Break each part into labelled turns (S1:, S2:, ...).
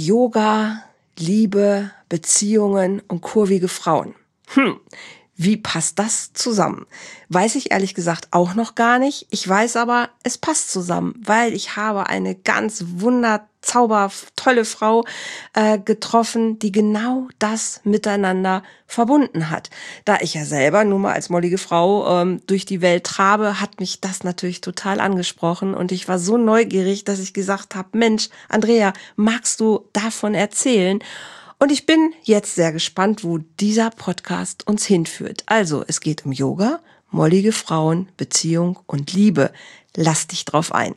S1: Yoga, Liebe, Beziehungen und kurvige Frauen. Wie passt das zusammen? Weiß ich ehrlich gesagt auch noch gar nicht. Ich weiß aber, es passt zusammen, weil ich habe eine ganz tolle Frau getroffen, die genau das miteinander verbunden hat. Da ich ja selber nun mal als mollige Frau durch die Welt trabe, hat mich das natürlich total angesprochen und ich war so neugierig, dass ich gesagt habe, Mensch, Andrea, magst du davon erzählen? Und ich bin jetzt sehr gespannt, wo dieser Podcast uns hinführt. Also, es geht um Yoga, mollige Frauen, Beziehung und Liebe. Lass dich drauf ein.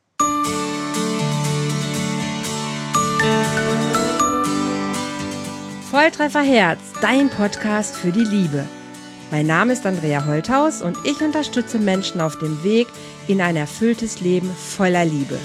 S1: Volltreffer Herz, dein Podcast für die Liebe. Mein Name ist Andrea Holthaus und ich unterstütze Menschen auf dem Weg in ein erfülltes Leben voller Liebe.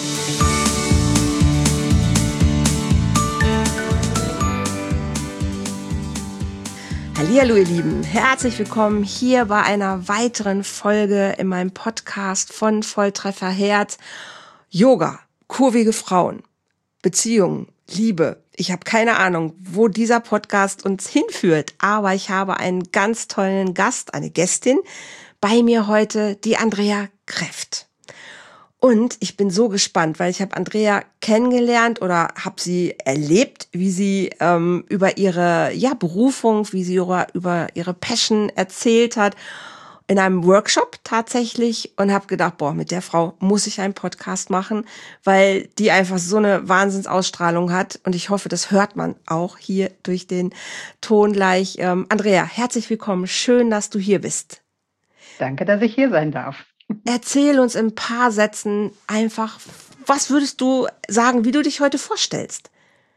S1: Hallihallo ihr Lieben, herzlich willkommen hier bei einer weiteren Folge in meinem Podcast von Volltreffer Herz. Yoga, kurvige Frauen, Beziehungen, Liebe. Ich habe keine Ahnung, wo dieser Podcast uns hinführt, aber ich habe einen ganz tollen Gast, eine Gästin bei mir heute, die Andrea Kreft. Und ich bin so gespannt, weil ich habe Andrea kennengelernt oder habe sie erlebt, wie sie über ihre Berufung, wie sie über ihre Passion erzählt hat, in einem Workshop tatsächlich und habe gedacht, mit der Frau muss ich einen Podcast machen, weil die einfach so eine Wahnsinnsausstrahlung hat und ich hoffe, das hört man auch hier durch den Ton gleich. Andrea, herzlich willkommen, schön, dass du hier bist.
S2: Danke, dass ich hier sein darf.
S1: Erzähl uns in ein paar Sätzen einfach, was würdest du sagen, wie du dich heute vorstellst?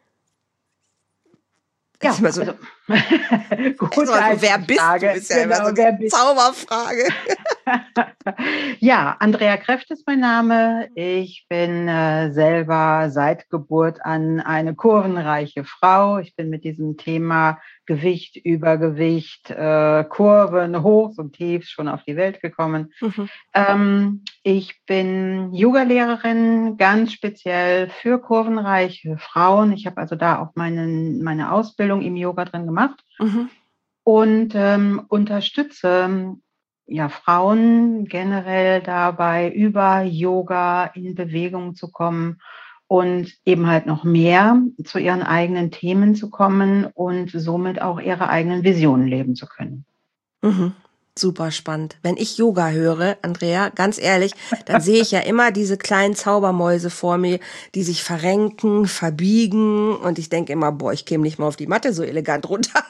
S2: Ja,
S1: gut, wer bist
S2: Frage.
S1: Du? Ist ja immer so eine Zauberfrage.
S2: Ja, Andrea Kreft ist mein Name. Ich bin selber seit Geburt an eine kurvenreiche Frau. Ich bin mit diesem Thema Gewicht, Übergewicht, Kurven, Hochs und Tiefs schon auf die Welt gekommen. Ich bin Yogalehrerin, ganz speziell für kurvenreiche Frauen. Ich habe also da auch meine Ausbildung im Yoga drin gemacht und unterstütze Frauen generell dabei, über Yoga in Bewegung zu kommen und eben halt noch mehr zu ihren eigenen Themen zu kommen und somit auch ihre eigenen Visionen leben zu können.
S1: Super spannend. Wenn ich Yoga höre, Andrea, ganz ehrlich, dann sehe ich ja immer diese kleinen Zaubermäuse vor mir, die sich verrenken, verbiegen und ich denke immer, ich käme nicht mal auf die Matte so elegant runter.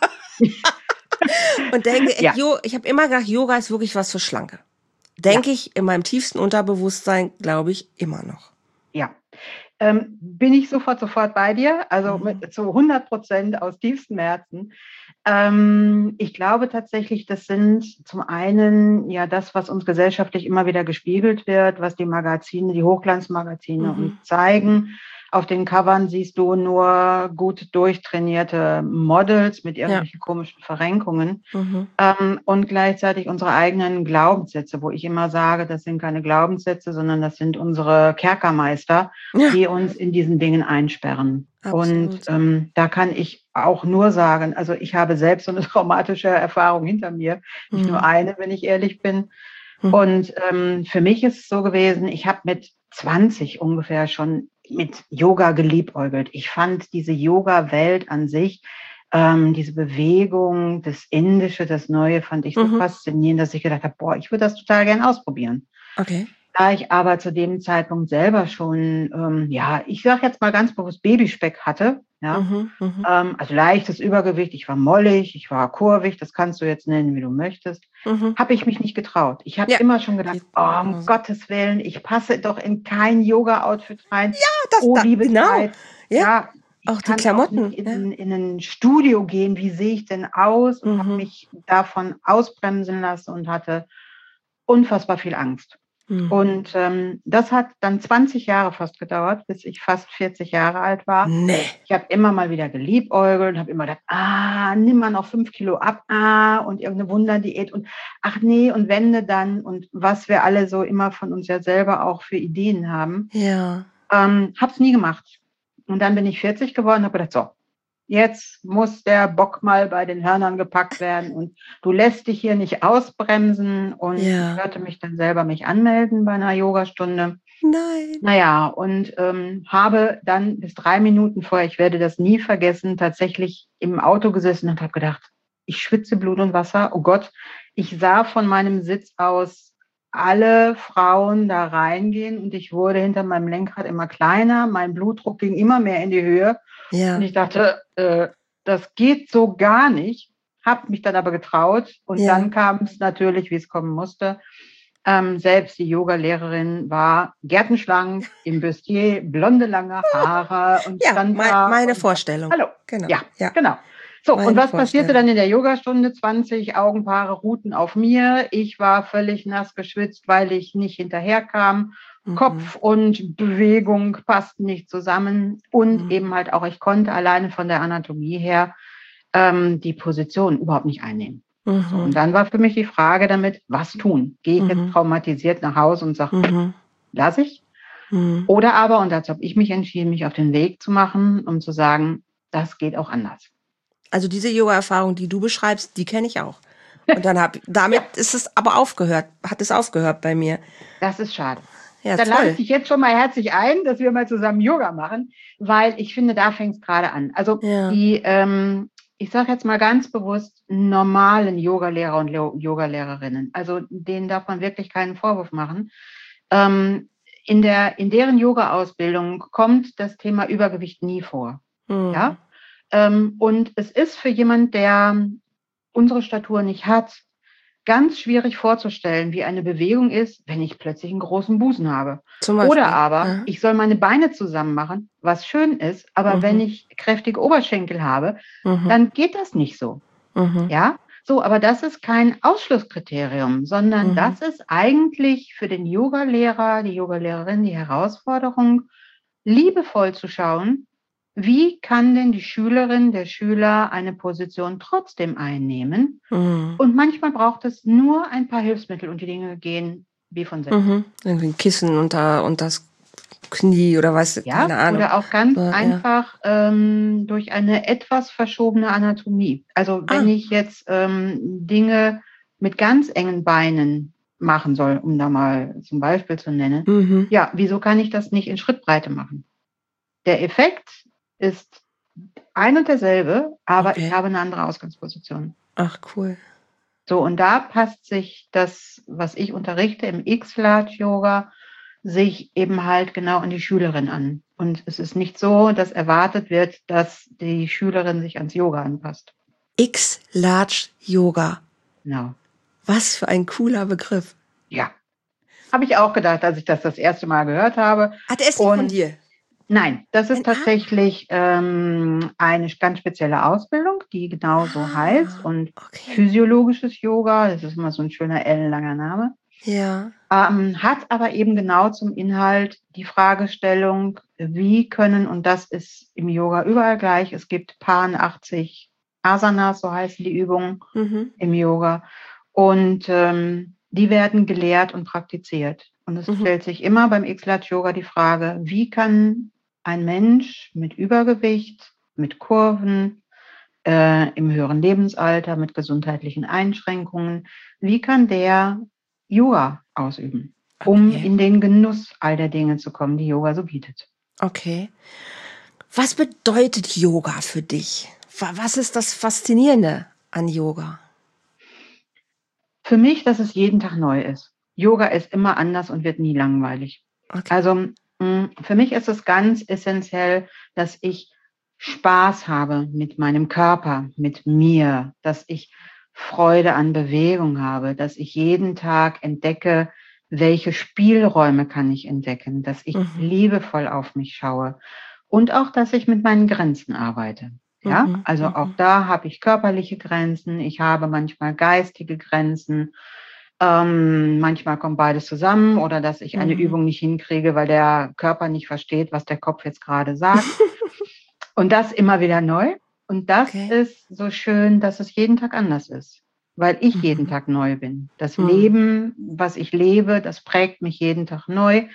S1: Und denke, ich habe immer gedacht, Yoga ist wirklich was für Schlanke. Denke ich in meinem tiefsten Unterbewusstsein, glaube ich, immer noch.
S2: Ja. Bin ich sofort zu dir, also zu 100% aus tiefstem Herzen. Ich glaube tatsächlich, das sind zum einen das, was uns gesellschaftlich immer wieder gespiegelt wird, was die Magazine, die Hochglanzmagazine uns zeigen. Auf den Covern siehst du nur gut durchtrainierte Models mit irgendwelchen komischen Verrenkungen und gleichzeitig unsere eigenen Glaubenssätze, wo ich immer sage, das sind keine Glaubenssätze, sondern das sind unsere Kerkermeister, die uns in diesen Dingen einsperren. Absolut. Und da kann ich auch nur sagen, also ich habe selbst so eine traumatische Erfahrung hinter mir, nicht nur eine, wenn ich ehrlich bin. Und für mich ist es so gewesen, ich habe mit 20 ungefähr schon mit Yoga geliebäugelt. Ich fand diese Yoga-Welt an sich, diese Bewegung, das Indische, das Neue, fand ich so faszinierend, dass ich gedacht habe, ich würde das total gern ausprobieren.
S1: Okay.
S2: Da ich aber zu dem Zeitpunkt selber schon, ich sage jetzt mal ganz bewusst Babyspeck hatte, also leichtes Übergewicht, ich war mollig, ich war kurvig, das kannst du jetzt nennen, wie du möchtest, habe ich mich nicht getraut. Ich habe immer schon gedacht, um Gottes Willen, ich passe doch in kein Yoga-Outfit rein. Liebe Zeit. Ja, auch die Klamotten. Auch nicht in ein Studio gehen, wie sehe ich denn aus? Und habe mich davon ausbremsen lassen und hatte unfassbar viel Angst. Und das hat dann 20 Jahre fast gedauert, bis ich fast 40 Jahre alt war.
S1: Nee.
S2: Ich habe immer mal wieder geliebäugelt und habe immer gedacht, nimm mal noch 5 Kilo ab, und irgendeine Wunderdiät und ach nee, und wende dann und was wir alle so immer von uns ja selber auch für Ideen haben.
S1: Ja.
S2: Hab's nie gemacht. Und dann bin ich 40 geworden und habe gedacht, so, jetzt muss der Bock mal bei den Hörnern gepackt werden und du lässt dich hier nicht ausbremsen. Und ich hörte mich dann selber mich anmelden bei einer Yogastunde.
S1: Nein.
S2: Naja, und habe dann bis 3 Minuten vorher, ich werde das nie vergessen, tatsächlich im Auto gesessen und habe gedacht, ich schwitze Blut und Wasser. Oh Gott, ich sah von meinem Sitz aus alle Frauen da reingehen und ich wurde hinter meinem Lenkrad immer kleiner. Mein Blutdruck ging immer mehr in die Höhe.
S1: Ja.
S2: Und ich dachte, das geht so gar nicht. Habe mich dann aber getraut. Und dann kam es natürlich, wie es kommen musste. Selbst die Yoga-Lehrerin war gärtenschlank, im Bustier, blonde, lange Haare und stand da.
S1: Meine Vorstellung.
S2: Hallo.
S1: Genau.
S2: Ja, genau. So,
S1: Meine
S2: und was
S1: Vorstellung.
S2: passierte dann in der Yogastunde? 20 Augenpaare ruhten auf mir. Ich war völlig nass geschwitzt, weil ich nicht hinterherkam. Kopf und Bewegung passten nicht zusammen. Und eben halt auch, ich konnte alleine von der Anatomie her die Position überhaupt nicht einnehmen. So, und dann war für mich die Frage damit, was tun? Gehe ich jetzt traumatisiert nach Hause und sage, lass ich? Oder aber, und dazu habe ich mich entschieden, mich auf den Weg zu machen, um zu sagen, das geht auch anders.
S1: Also diese Yoga-Erfahrung, die du beschreibst, die kenne ich auch. Und dann ist es aber hat es aufgehört bei mir.
S2: Das ist schade.
S1: Ja,
S2: dann lade ich dich jetzt schon mal herzlich ein, dass wir mal zusammen Yoga machen, weil ich finde, da fängt es gerade an. Also die, ich sage jetzt mal ganz bewusst, normalen Yogalehrer und Yogalehrerinnen, also denen darf man wirklich keinen Vorwurf machen. In deren Yoga-Ausbildung kommt das Thema Übergewicht nie vor. Ja? Und es ist für jemand, der unsere Statur nicht hat, ganz schwierig vorzustellen, wie eine Bewegung ist, wenn ich plötzlich einen großen Busen habe. Oder aber, ich soll meine Beine zusammen machen, was schön ist, aber wenn ich kräftige Oberschenkel habe, dann geht das nicht so. Ja, so, aber das ist kein Ausschlusskriterium, sondern das ist eigentlich für den Yogalehrer, die Yogalehrerin die Herausforderung, liebevoll zu schauen, wie kann denn die Schülerin, der Schüler eine Position trotzdem einnehmen? Und manchmal braucht es nur ein paar Hilfsmittel und die Dinge gehen wie von selbst.
S1: Irgendwie ein Kissen unter das Knie oder keine Ahnung.
S2: Oder auch ganz einfach durch eine etwas verschobene Anatomie. Also wenn ich jetzt Dinge mit ganz engen Beinen machen soll, um da mal zum Beispiel zu nennen, ja, wieso kann ich das nicht in Schrittbreite machen? Der Effekt ist ein und derselbe, aber ich habe eine andere Ausgangsposition.
S1: Ach, cool.
S2: So, und da passt sich das, was ich unterrichte im X-Large-Yoga, sich eben halt genau an die Schülerin an. Und es ist nicht so, dass erwartet wird, dass die Schülerin sich ans Yoga anpasst.
S1: X-Large-Yoga.
S2: Genau.
S1: Was für ein cooler Begriff.
S2: Ja. Habe ich auch gedacht, als ich das erste Mal gehört habe.
S1: Der ist nicht von dir?
S2: Nein, das ist tatsächlich eine ganz spezielle Ausbildung, die genau so heißt. Und physiologisches Yoga, das ist immer so ein schöner ellenlanger Name.
S1: Ja.
S2: Hat aber eben genau zum Inhalt die Fragestellung, wie können, und das ist im Yoga überall gleich, es gibt paar 80 Asanas, so heißen die Übungen im Yoga. Und die werden gelehrt und praktiziert. Und es stellt sich immer beim X-Large-Yoga die Frage, wie kann ein Mensch mit Übergewicht, mit Kurven, im höheren Lebensalter, mit gesundheitlichen Einschränkungen, wie kann der Yoga ausüben, um in den Genuss all der Dinge zu kommen, die Yoga so bietet.
S1: Okay. Was bedeutet Yoga für dich? Was ist das Faszinierende an Yoga?
S2: Für mich, dass es jeden Tag neu ist. Yoga ist immer anders und wird nie langweilig. Okay. Also für mich ist es ganz essentiell, dass ich Spaß habe mit meinem Körper, mit mir, dass ich Freude an Bewegung habe, dass ich jeden Tag entdecke, welche Spielräume kann ich entdecken, dass ich liebevoll auf mich schaue und auch, dass ich mit meinen Grenzen arbeite. Ja, also auch da habe ich körperliche Grenzen, ich habe manchmal geistige Grenzen, manchmal kommt beides zusammen oder dass ich eine Übung nicht hinkriege, weil der Körper nicht versteht, was der Kopf jetzt gerade sagt. Und das immer wieder neu. Und das ist so schön, dass es jeden Tag anders ist, weil ich jeden Tag neu bin. Das Leben, was ich lebe, das prägt mich jeden Tag neu.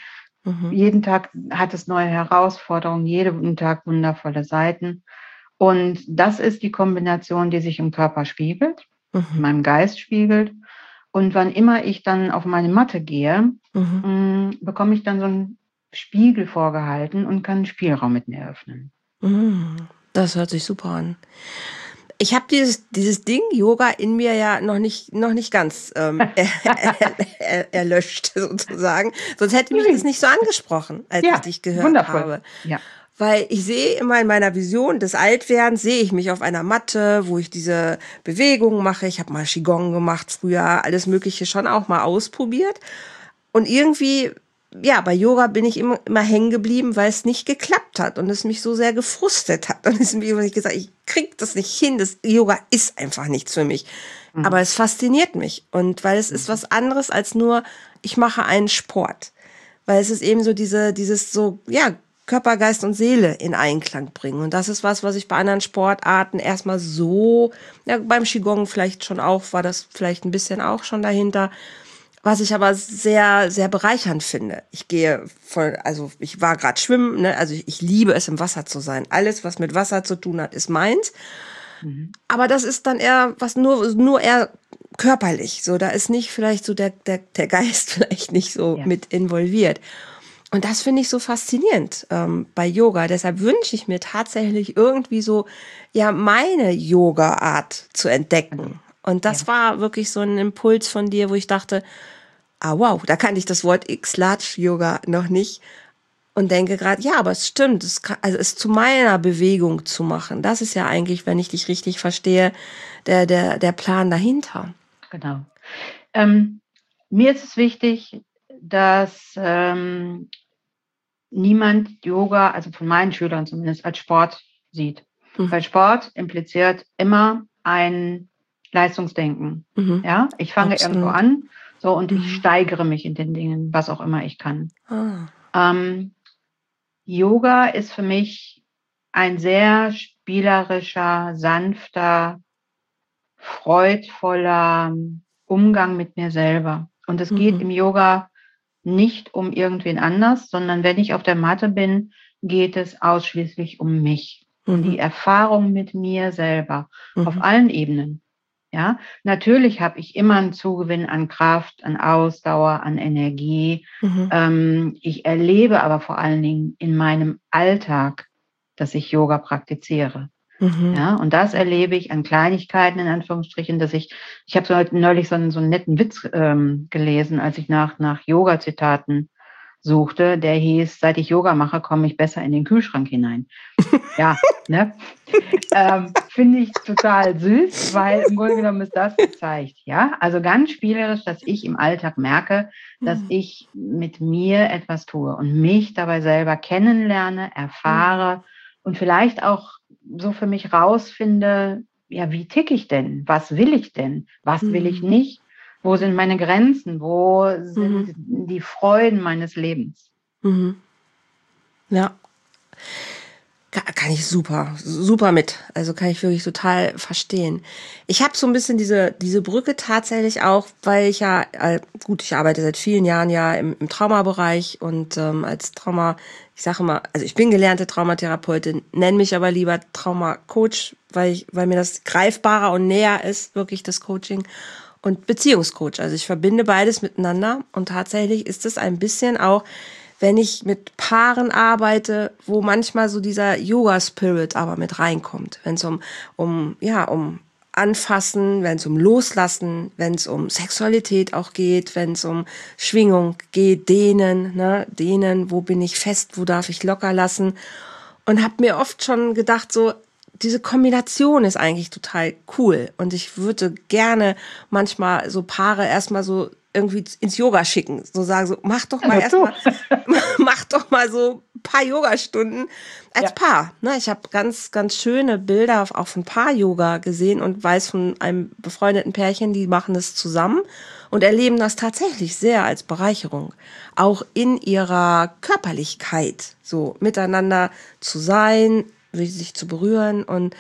S2: Jeden Tag hat es neue Herausforderungen, jeden Tag wundervolle Seiten. Und das ist die Kombination, die sich im Körper spiegelt, in meinem Geist spiegelt. Und wann immer ich dann auf meine Matte gehe, bekomme ich dann so einen Spiegel vorgehalten und kann einen Spielraum mit mir eröffnen.
S1: Das hört sich super an. Ich habe dieses Ding Yoga in mir ja noch nicht ganz erlöscht sozusagen. Sonst hätte mich das nicht so angesprochen, als ich dich gehört habe.
S2: Ja.
S1: Weil ich sehe immer in meiner Vision des Altwerdens, sehe ich mich auf einer Matte, wo ich diese Bewegungen mache. Ich habe mal Qigong gemacht früher, alles Mögliche schon auch mal ausprobiert. Und irgendwie, ja, bei Yoga bin ich immer hängen geblieben, weil es nicht geklappt hat und es mich so sehr gefrustet hat. Und es mir gesagt, ich krieg das nicht hin. Das Yoga ist einfach nichts für mich. Aber es fasziniert mich. Und weil es ist was anderes als nur, ich mache einen Sport. Weil es ist eben so dieses so, ja, Körper, Geist und Seele in Einklang bringen. Und das ist was ich bei anderen Sportarten erstmal so, ja, beim Qigong vielleicht schon auch, war das vielleicht ein bisschen auch schon dahinter, was ich aber sehr, sehr bereichernd finde. Ich war gerade schwimmen, ne? Also ich liebe es, im Wasser zu sein. Alles, was mit Wasser zu tun hat, ist meins. Aber das ist dann eher was nur eher körperlich. So, da ist nicht vielleicht so der Geist vielleicht nicht so mit involviert. Und das finde ich so faszinierend bei Yoga. Deshalb wünsche ich mir tatsächlich irgendwie so, ja, meine Yoga-Art zu entdecken. Und das war wirklich so ein Impuls von dir, wo ich dachte, wow, da kannte ich das Wort X-Large-Yoga noch nicht. Und denke gerade, ja, aber es stimmt, es zu meiner Bewegung zu machen. Das ist ja eigentlich, wenn ich dich richtig verstehe, der Plan dahinter.
S2: Genau. Mir ist es wichtig, dass niemand Yoga, also von meinen Schülern zumindest, als Sport sieht. Weil Sport impliziert immer ein Leistungsdenken. Ja, ich fange irgendwo an, so, und ich steigere mich in den Dingen, was auch immer ich kann. Yoga ist für mich ein sehr spielerischer, sanfter, freudvoller Umgang mit mir selber. Und es geht im Yoga nicht um irgendwen anders, sondern wenn ich auf der Matte bin, geht es ausschließlich um mich, um die Erfahrung mit mir selber, auf allen Ebenen. Ja, natürlich habe ich immer einen Zugewinn an Kraft, an Ausdauer, an Energie. Ich erlebe aber vor allen Dingen in meinem Alltag, dass ich Yoga praktiziere. Ja, und das erlebe ich an Kleinigkeiten, in Anführungsstrichen, dass ich habe so neulich so einen netten Witz gelesen, als ich nach Yoga-Zitaten suchte, der hieß: Seit ich Yoga mache, komme ich besser in den Kühlschrank hinein. Ja, ne? Finde ich total süß, weil im Grunde genommen ist das gezeigt. Ja, also ganz spielerisch, dass ich im Alltag merke, dass ich mit mir etwas tue und mich dabei selber kennenlerne, erfahre und vielleicht auch so für mich rausfinde, ja, wie ticke ich denn? Was will ich denn? Was will ich nicht? Wo sind meine Grenzen? Wo sind die Freuden meines Lebens?
S1: Ja. Kann ich super mit. Also kann ich wirklich total verstehen. Ich habe so ein bisschen diese Brücke tatsächlich auch, weil ich ja, ich arbeite seit vielen Jahren ja im Traumabereich und als ich sage immer, also ich bin gelernte Traumatherapeutin, nenne mich aber lieber Traumacoach, weil mir das greifbarer und näher ist, wirklich das Coaching, und Beziehungscoach. Also ich verbinde beides miteinander und tatsächlich ist es ein bisschen auch, wenn ich mit Paaren arbeite, wo manchmal so dieser Yoga-Spirit aber mit reinkommt, wenn es um Anfassen, wenn es um Loslassen, wenn es um Sexualität auch geht, wenn es um Schwingung geht, Dehnen, wo bin ich fest, wo darf ich locker lassen, und habe mir oft schon gedacht, so, diese Kombination ist eigentlich total cool und ich würde gerne manchmal so Paare erstmal so irgendwie ins Yoga schicken, so sagen, so mach doch mal so ein paar Yogastunden als Paar. Ne, ich habe ganz, ganz schöne Bilder auch von Paar-Yoga gesehen und weiß von einem befreundeten Pärchen, die machen das zusammen und erleben das tatsächlich sehr als Bereicherung. Auch in ihrer Körperlichkeit, so miteinander zu sein, sich zu berühren und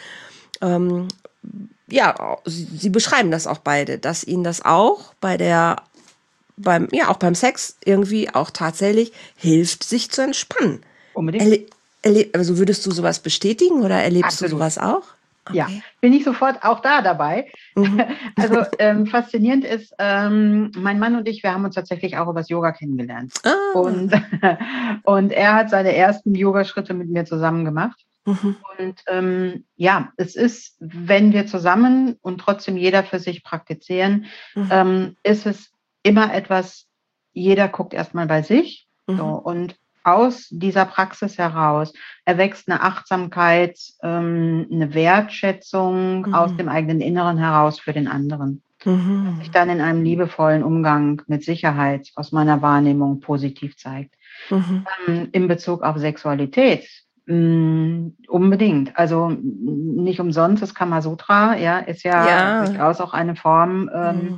S1: sie beschreiben das auch beide, dass ihnen das auch bei der auch beim Sex irgendwie auch tatsächlich hilft, sich zu entspannen.
S2: Unbedingt.
S1: Also würdest du sowas bestätigen oder erlebst du
S2: Absolut.
S1: sowas auch?
S2: Ja,
S1: Okay.
S2: bin ich sofort auch da dabei.
S1: Mhm.
S2: Also faszinierend ist, mein Mann und ich, wir haben uns tatsächlich auch übers Yoga kennengelernt.
S1: Ah.
S2: Und, und er hat seine ersten Yogaschritte mit mir zusammen gemacht.
S1: Mhm.
S2: Und ja, es ist, wenn wir zusammen und trotzdem jeder für sich praktizieren,
S1: Mhm.
S2: ist es immer etwas, jeder guckt erstmal bei sich. So,
S1: Mhm.
S2: und aus dieser Praxis heraus erwächst eine Achtsamkeit, eine Wertschätzung aus
S1: Mhm.
S2: dem eigenen Inneren heraus für den anderen, was sich
S1: Mhm.
S2: dann in einem liebevollen Umgang mit Sicherheit aus meiner Wahrnehmung positiv zeigt.
S1: Mhm.
S2: In Bezug auf Sexualität, unbedingt. Also nicht umsonst das Kamasutra, ja, ist ja
S1: Ja.
S2: durchaus auch eine Form
S1: Mhm.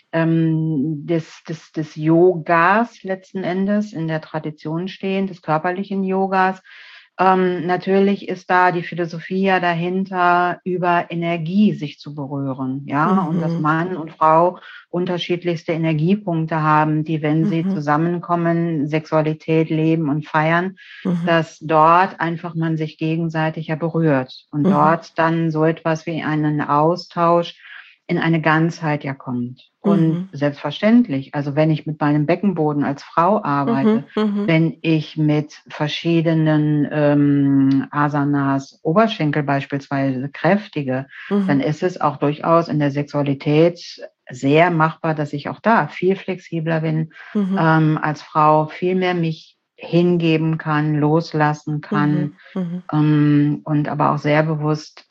S2: des Yogas letzten Endes in der Tradition stehen, des körperlichen Yogas. Natürlich ist da die Philosophie ja dahinter, über Energie sich zu berühren, ja, und dass
S1: Mhm.
S2: Mann und Frau unterschiedlichste Energiepunkte haben, die, wenn sie
S1: Mhm.
S2: zusammenkommen, Sexualität leben und feiern,
S1: Mhm.
S2: dass dort einfach man sich gegenseitig ja berührt und
S1: Mhm.
S2: dort dann so etwas wie einen Austausch in eine Ganzheit ja kommt. Und
S1: Mhm.
S2: selbstverständlich, also wenn ich mit meinem Beckenboden als Frau
S1: Mhm.
S2: arbeite,
S1: Mhm.
S2: wenn ich mit verschiedenen Asanas Oberschenkel beispielsweise kräftige, dann
S1: Mhm.
S2: ist es auch durchaus in der Sexualität sehr machbar, dass ich auch da viel flexibler bin,
S1: Mhm.
S2: als Frau viel mehr mich hingeben kann, loslassen
S1: Mhm.
S2: kann,
S1: Mhm.
S2: und aber auch sehr bewusst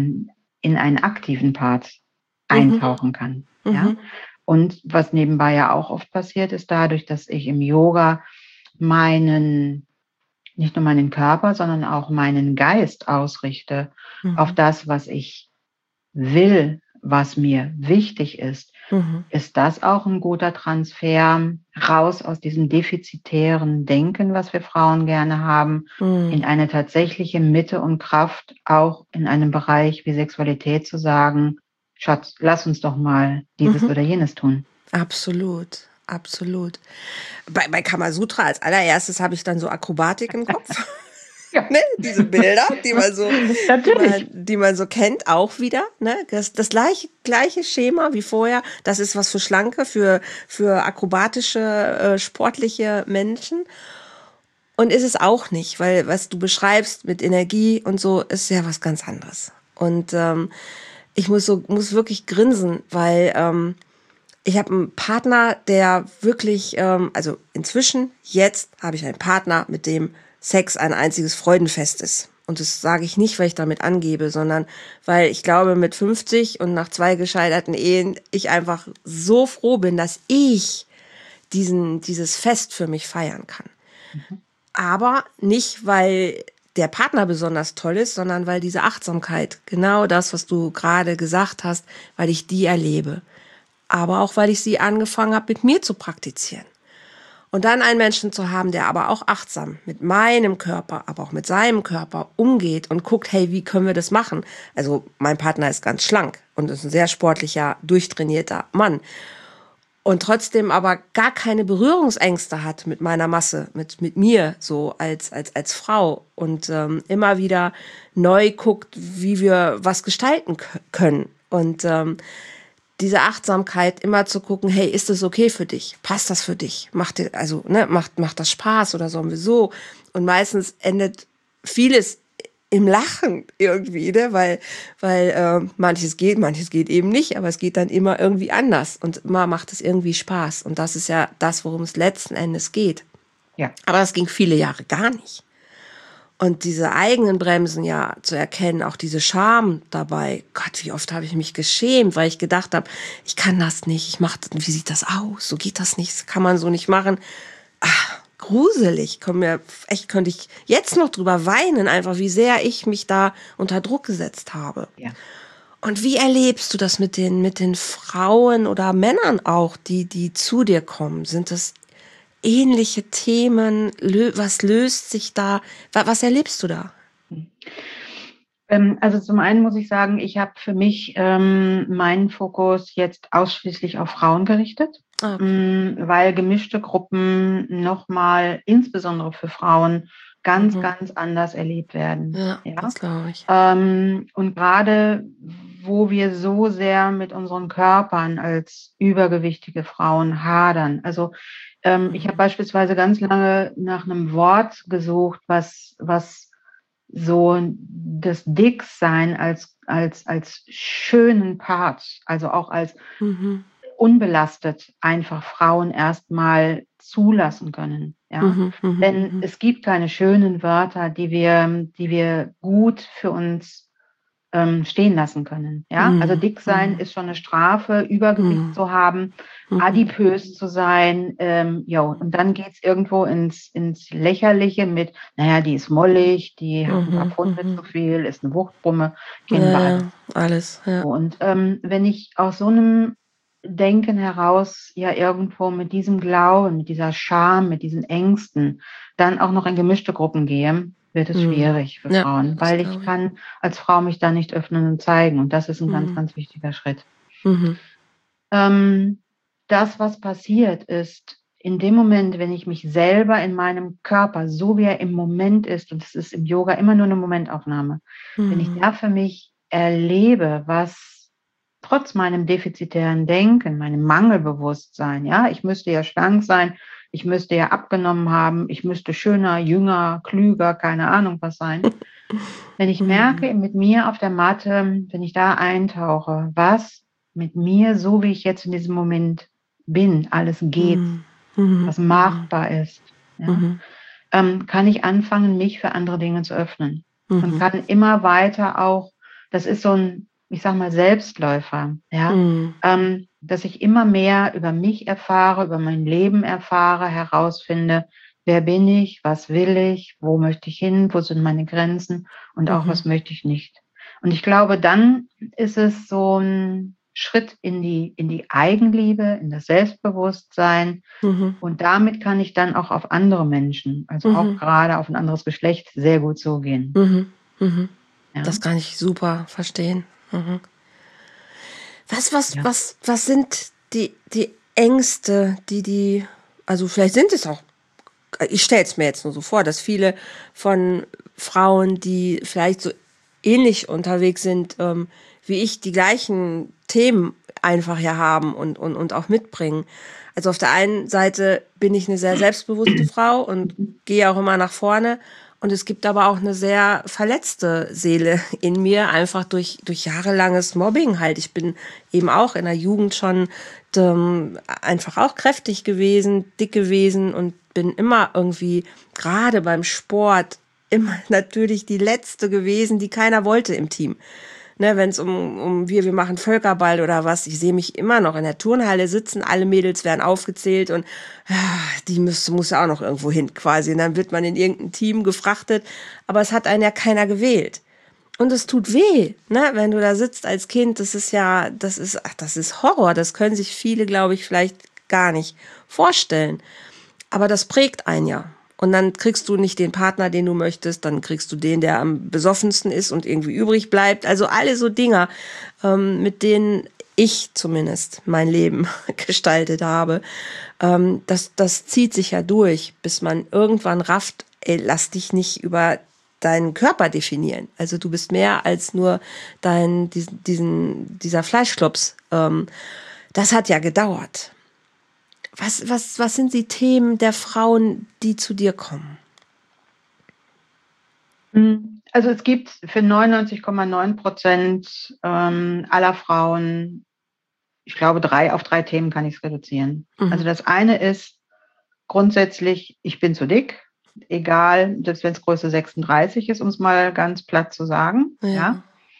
S2: in einen aktiven Part
S1: Mhm.
S2: eintauchen kann. Ja?
S1: Mhm.
S2: Und was nebenbei ja auch oft passiert ist, dadurch, dass ich im Yoga meinen, nicht nur meinen Körper, sondern auch meinen Geist ausrichte auf
S1: Mhm.
S2: das, was ich will, was mir wichtig
S1: Mhm.
S2: ist das auch ein guter Transfer raus aus diesem defizitären Denken, was wir Frauen gerne haben,
S1: Mhm.
S2: in eine tatsächliche Mitte und Kraft, auch in einem Bereich wie Sexualität zu sagen, Schatz, lass uns doch mal dieses
S1: Mhm.
S2: oder jenes tun.
S1: Absolut, absolut. Bei Kamasutra als allererstes habe ich dann so Akrobatik im Kopf.
S2: Ja,
S1: Ne? Diese Bilder,
S2: natürlich.
S1: die man so kennt, auch wieder. Ne? Das gleiche Schema wie vorher. Das ist was für Schlanke, für akrobatische, sportliche Menschen. Und ist es auch nicht, weil was du beschreibst mit Energie und so, ist ja was ganz anderes. Und ich muss wirklich grinsen, weil ich habe einen Partner, der wirklich, also inzwischen, jetzt habe ich einen Partner, mit dem Sex ein einziges Freudenfest ist. Und das sage ich nicht, weil ich damit angebe, sondern weil ich glaube, mit 50 und nach 2 gescheiterten Ehen ich einfach so froh bin, dass ich dieses Fest für mich feiern kann.
S2: Mhm.
S1: Aber nicht, weil der Partner besonders toll ist, sondern weil diese Achtsamkeit, genau das, was du gerade gesagt hast, weil ich die erlebe. Aber auch, weil ich sie angefangen habe, mit mir zu praktizieren. Und dann einen Menschen zu haben, der aber auch achtsam mit meinem Körper, aber auch mit seinem Körper umgeht und guckt, hey, wie können wir das machen? Also mein Partner ist ganz schlank und ist ein sehr sportlicher, durchtrainierter Mann. Und trotzdem aber gar keine Berührungsängste hat mit meiner Masse, mit mir so als Frau und immer wieder neu guckt, wie wir was gestalten können. Und diese Achtsamkeit immer zu gucken, hey, ist das okay für dich? Passt das für dich? Macht das Spaß oder sollen wir so? Und meistens endet vieles im Lachen irgendwie, ne? Weil manches geht eben nicht, aber es geht dann immer irgendwie anders und immer macht es irgendwie Spaß. Und das ist ja das, worum es letzten Endes geht.
S2: Ja.
S1: Aber das ging viele Jahre gar nicht. Und diese eigenen Bremsen ja zu erkennen, auch diese Scham dabei. Gott, wie oft habe ich mich geschämt, weil ich gedacht habe, ich kann das nicht, wie sieht das aus? So geht das nicht, das kann man so nicht machen. Gruselig, könnte ich jetzt noch drüber weinen, einfach wie sehr ich mich da unter Druck gesetzt habe.
S2: Ja.
S1: Und wie erlebst du das mit den Frauen oder Männern auch, die zu dir kommen? Sind das ähnliche Themen? Was löst sich da? Was erlebst du da?
S2: Also zum einen muss ich sagen, ich habe für mich meinen Fokus jetzt ausschließlich auf Frauen gerichtet.
S1: Okay.
S2: weil gemischte Gruppen nochmal, insbesondere für Frauen, ganz, ganz anders erlebt werden.
S1: Ja,
S2: Ja?
S1: das glaube ich.
S2: Und gerade, wo wir so sehr mit unseren Körpern als übergewichtige Frauen hadern. Also ich habe beispielsweise ganz lange nach einem Wort gesucht, was so das Dicksein als schönen Part, also auch als unbelastet einfach Frauen erstmal zulassen können. Ja? Denn es gibt keine schönen Wörter, die wir gut für uns stehen lassen können. Ja? Also dick sein ist schon eine Strafe, Übergewicht zu haben, adipös zu sein. Ja, und dann geht's irgendwo ins Lächerliche mit, naja, die ist mollig, die hat ein paar Pfunde zu viel, ist eine Wuchtbrumme, kennen wir alle.
S1: Alles, ja.
S2: Und wenn ich aus so einem Denken heraus ja irgendwo mit diesem Glauben, mit dieser Scham, mit diesen Ängsten dann auch noch in gemischte Gruppen gehe, wird es schwierig für Frauen, weil ich kann als Frau mich da nicht öffnen und zeigen. Und das ist ein ganz, ganz wichtiger Schritt. Das, was passiert ist, in dem Moment, wenn ich mich selber in meinem Körper, so wie er im Moment ist, und es ist im Yoga immer nur eine Momentaufnahme, wenn ich da für mich erlebe, was trotz meinem defizitären Denken, meinem Mangelbewusstsein, ja, ich müsste ja schlank sein, ich müsste ja abgenommen haben, ich müsste schöner, jünger, klüger, keine Ahnung was sein. Wenn ich merke, mit mir auf der Matte, wenn ich da eintauche, was mit mir, so wie ich jetzt in diesem Moment bin, alles geht, was machbar ist, ja, kann ich anfangen, mich für andere Dinge zu öffnen. Und kann immer weiter auch, das ist so ein, ich sag mal, Selbstläufer, ja, dass ich immer mehr über mich erfahre, über mein Leben erfahre, herausfinde, wer bin ich, was will ich, wo möchte ich hin, wo sind meine Grenzen und auch was möchte ich nicht. Und ich glaube, dann ist es so ein Schritt in die Eigenliebe, in das Selbstbewusstsein. Und damit kann ich dann auch auf andere Menschen, also auch gerade auf ein anderes Geschlecht, sehr gut zugehen. Ja.
S1: Das kann ich super verstehen. Was sind die Ängste, also vielleicht sind es auch, ich stelle es mir jetzt nur so vor, dass viele von Frauen, die vielleicht so ähnlich unterwegs sind wie ich, die gleichen Themen einfach ja haben und auch mitbringen. Also auf der einen Seite bin ich eine sehr selbstbewusste Frau und gehe auch immer nach vorne. Und es gibt aber auch eine sehr verletzte Seele in mir, einfach durch jahrelanges Mobbing halt. Ich bin eben auch in der Jugend schon einfach auch kräftig gewesen, dick gewesen und bin immer irgendwie, gerade beim Sport, immer natürlich die Letzte gewesen, die keiner wollte im Team. Ne, wenn es wir machen Völkerball oder was, ich sehe mich immer noch in der Turnhalle sitzen, alle Mädels werden aufgezählt und die muss ja auch noch irgendwo hin quasi. Und dann wird man in irgendein Team gefrachtet, aber es hat einen ja keiner gewählt. Und es tut weh, ne, wenn du da sitzt als Kind, das ist Horror, das können sich viele, glaube ich, vielleicht gar nicht vorstellen. Aber das prägt einen ja. Und dann kriegst du nicht den Partner, den du möchtest, dann kriegst du den, der am besoffensten ist und irgendwie übrig bleibt. Also alle so Dinger, mit denen ich zumindest mein Leben gestaltet habe. Das zieht sich ja durch, bis man irgendwann rafft, ey, lass dich nicht über deinen Körper definieren. Also du bist mehr als nur dieser Fleischklops. Das hat ja gedauert. Was sind die Themen der Frauen, die zu dir kommen?
S2: Also es gibt für 99,9% aller Frauen, ich glaube, auf drei Themen kann ich es reduzieren. Also das eine ist grundsätzlich, ich bin zu dick, egal, selbst wenn es Größe 36 ist, um es mal ganz platt zu sagen. Ja.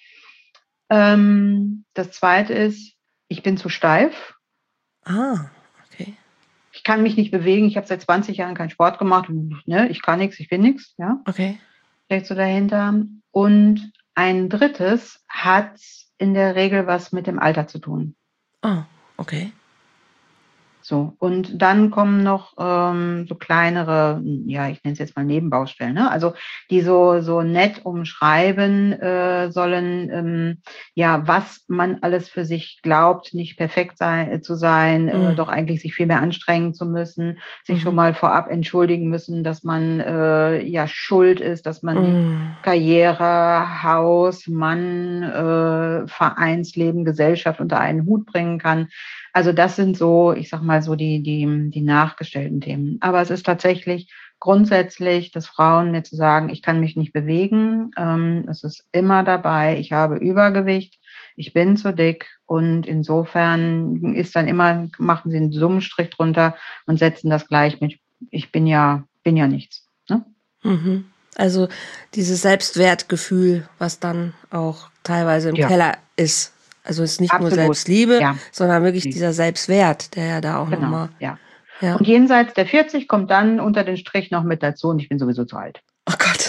S2: Das zweite ist, ich bin zu steif.
S1: Okay.
S2: Ich kann mich nicht bewegen. Ich habe seit 20 Jahren keinen Sport gemacht. Ne? Ich kann nichts, ich bin nichts. Ja?
S1: Okay.
S2: Steckt so dahinter. Und ein drittes hat in der Regel was mit dem Alter zu tun.
S1: Oh, okay.
S2: So, und dann kommen noch so kleinere, ja, ich nenne es jetzt mal Nebenbaustellen, ne? Also die so nett umschreiben sollen, ja, was man alles für sich glaubt, nicht perfekt zu sein, doch eigentlich sich viel mehr anstrengen zu müssen, sich schon mal vorab entschuldigen müssen, dass man ja schuld ist, dass man nicht Karriere, Haus, Mann, Vereinsleben, Gesellschaft unter einen Hut bringen kann. Also das sind so, ich sag mal so die nachgestellten Themen. Aber es ist tatsächlich grundsätzlich, dass Frauen mir zu sagen, ich kann mich nicht bewegen. Es ist immer dabei, ich habe Übergewicht, ich bin zu dick und insofern ist dann immer, machen sie einen Summenstrich drunter und setzen das gleich mit, ich bin ja nichts. Ne?
S1: Also dieses Selbstwertgefühl, was dann auch teilweise im Keller ist. Also es ist nicht nur Selbstliebe, sondern wirklich dieser Selbstwert, der ja da auch nochmal.
S2: Ja. Und jenseits der 40 kommt dann unter den Strich noch mit dazu und ich bin sowieso zu alt.
S1: Oh Gott.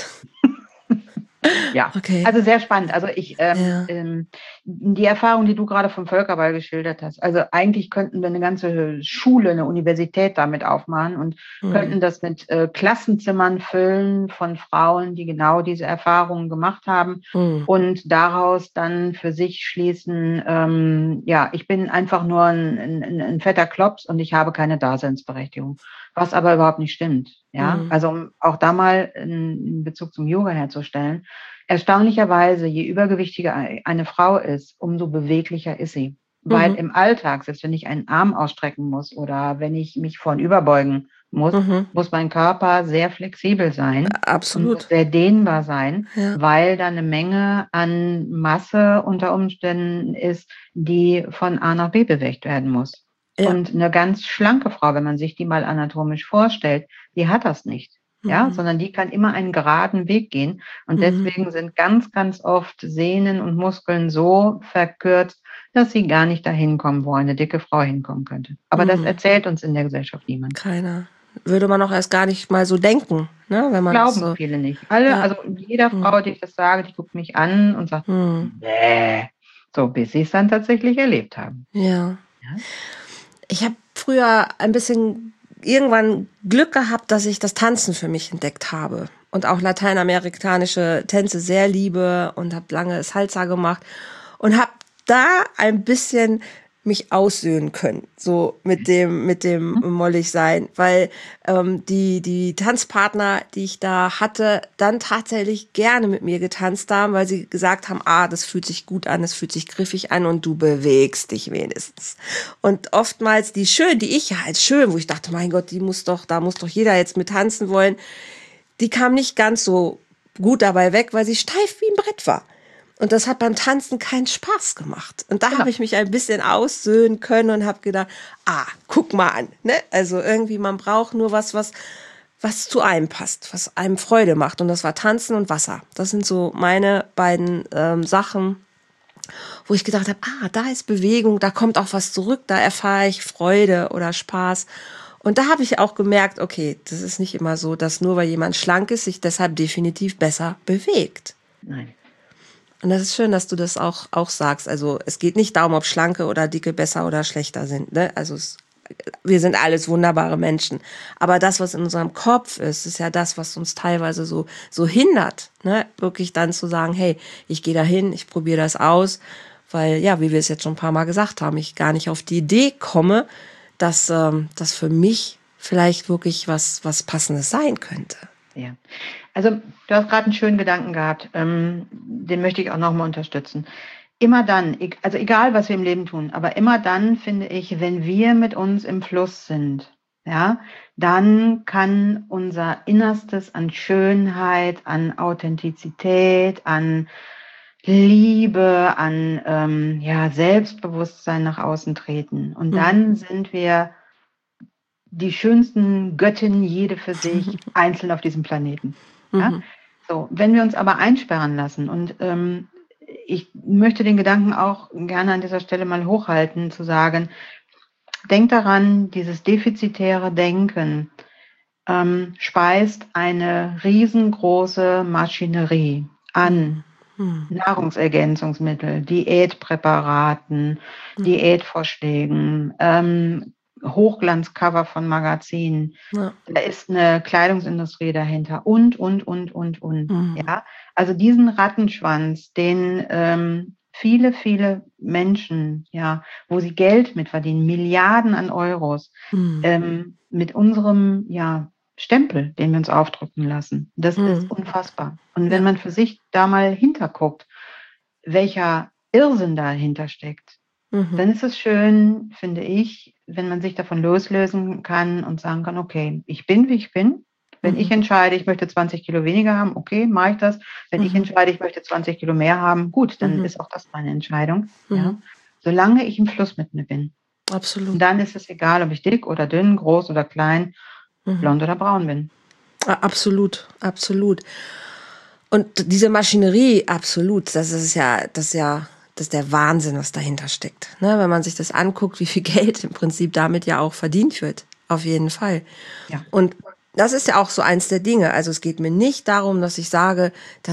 S2: Ja, okay. Also sehr spannend. Also die Erfahrung, die du gerade vom Völkerball geschildert hast, also eigentlich könnten wir eine ganze Schule, eine Universität damit aufmachen und könnten das mit Klassenzimmern füllen von Frauen, die genau diese Erfahrungen gemacht haben und daraus dann für sich schließen, ja, ich bin einfach nur ein fetter Klops und ich habe keine Daseinsberechtigung, was aber überhaupt nicht stimmt. Ja, also um auch da mal in Bezug zum Yoga herzustellen. Erstaunlicherweise, je übergewichtiger eine Frau ist, umso beweglicher ist sie. Weil im Alltag, selbst wenn ich einen Arm ausstrecken muss oder wenn ich mich vornüber beugen muss, muss mein Körper sehr flexibel sein.
S1: Absolut.
S2: Und muss sehr dehnbar sein, weil da eine Menge an Masse unter Umständen ist, die von A nach B bewegt werden muss. Ja. Und eine ganz schlanke Frau, wenn man sich die mal anatomisch vorstellt, die hat das nicht. Ja, sondern die kann immer einen geraden Weg gehen. Und deswegen sind ganz, ganz oft Sehnen und Muskeln so verkürzt, dass sie gar nicht dahin kommen, wo eine dicke Frau hinkommen könnte. Aber das erzählt uns in der Gesellschaft niemand.
S1: Keiner. Würde man auch erst gar nicht mal so denken, ne? Wenn man
S2: glauben so, viele nicht. Alle, also jeder Frau, die ich das sage, die guckt mich an und sagt, nee. So, bis sie es dann tatsächlich erlebt haben.
S1: Ja. Ich habe früher ein bisschen irgendwann Glück gehabt, dass ich das Tanzen für mich entdeckt habe und auch lateinamerikanische Tänze sehr liebe und habe lange Salsa gemacht und habe da ein bisschen mich aussöhnen können, so mit dem mollig sein, weil die Tanzpartner, die ich da hatte, dann tatsächlich gerne mit mir getanzt haben, weil sie gesagt haben, das fühlt sich gut an, es fühlt sich griffig an und du bewegst dich wenigstens. Und oftmals die ich ja als schön, wo ich dachte, mein Gott, da muss doch jeder jetzt mit tanzen wollen, die kam nicht ganz so gut dabei weg, weil sie steif wie ein Brett war. Und das hat beim Tanzen keinen Spaß gemacht. Und da habe ich mich ein bisschen aussöhnen können und habe gedacht, guck mal an. Ne? Also irgendwie, man braucht nur was zu einem passt, was einem Freude macht. Und das war Tanzen und Wasser. Das sind so meine beiden Sachen, wo ich gedacht habe, da ist Bewegung, da kommt auch was zurück, da erfahre ich Freude oder Spaß. Und da habe ich auch gemerkt, okay, das ist nicht immer so, dass nur weil jemand schlank ist, sich deshalb definitiv besser bewegt.
S2: Nein.
S1: Und das ist schön, dass du das auch sagst. Also es geht nicht darum, ob Schlanke oder Dicke besser oder schlechter sind. Ne? Also wir sind alles wunderbare Menschen. Aber das, was in unserem Kopf ist ja das, was uns teilweise so hindert, ne? Wirklich dann zu sagen, hey, ich gehe da hin, ich probiere das aus. Weil, ja, wie wir es jetzt schon ein paar Mal gesagt haben, ich gar nicht auf die Idee komme, dass das für mich vielleicht wirklich was Passendes sein könnte.
S2: Ja, also du hast gerade einen schönen Gedanken gehabt, den möchte ich auch nochmal unterstützen. Immer dann, also egal, was wir im Leben tun, aber immer dann, finde ich, wenn wir mit uns im Fluss sind, ja, dann kann unser Innerstes an Schönheit, an Authentizität, an Liebe, an Selbstbewusstsein nach außen treten. Und dann sind wir die schönsten Göttinnen, jede für sich, einzeln auf diesem Planeten. Ja? So, wenn wir uns aber einsperren lassen, und ich möchte den Gedanken auch gerne an dieser Stelle mal hochhalten, zu sagen, denk daran, dieses defizitäre Denken speist eine riesengroße Maschinerie an Nahrungsergänzungsmittel, Diätpräparaten, Diätvorschlägen, Hochglanzcover von Magazinen.
S1: Ja.
S2: Da ist eine Kleidungsindustrie dahinter und.
S1: Mhm.
S2: Ja, also diesen Rattenschwanz, den viele Menschen, ja, wo sie Geld mit verdienen, Milliarden an Euros,
S1: Mhm.
S2: mit unserem, ja, Stempel, den wir uns aufdrücken lassen. Das ist
S1: Mhm.
S2: unfassbar. Und wenn
S1: Ja.
S2: man für sich da mal hinterguckt, welcher Irrsinn dahinter steckt,
S1: Mhm.
S2: dann ist es schön, finde ich, wenn man sich davon loslösen kann und sagen kann, okay, ich bin, wie ich bin. Wenn ich
S1: Mhm.
S2: entscheide, ich möchte 20 Kilo weniger haben, okay, mache ich das. Wenn ich
S1: Mhm.
S2: entscheide, ich möchte 20 Kilo mehr haben, gut, dann
S1: Mhm.
S2: ist auch das meine Entscheidung.
S1: Mhm.
S2: Ja, solange ich im Fluss mit mir bin. Und
S1: Absolut.
S2: dann ist es egal, ob ich dick oder dünn, groß oder klein,
S1: Mhm.
S2: blond oder braun bin.
S1: Absolut, absolut. Und diese Maschinerie, absolut, das ist der Wahnsinn, was dahinter steckt. Ne? Wenn man sich das anguckt, wie viel Geld im Prinzip damit ja auch verdient wird. Auf jeden Fall.
S2: Ja.
S1: Und das ist ja auch so eins der Dinge. Also es geht mir nicht darum, dass ich sage,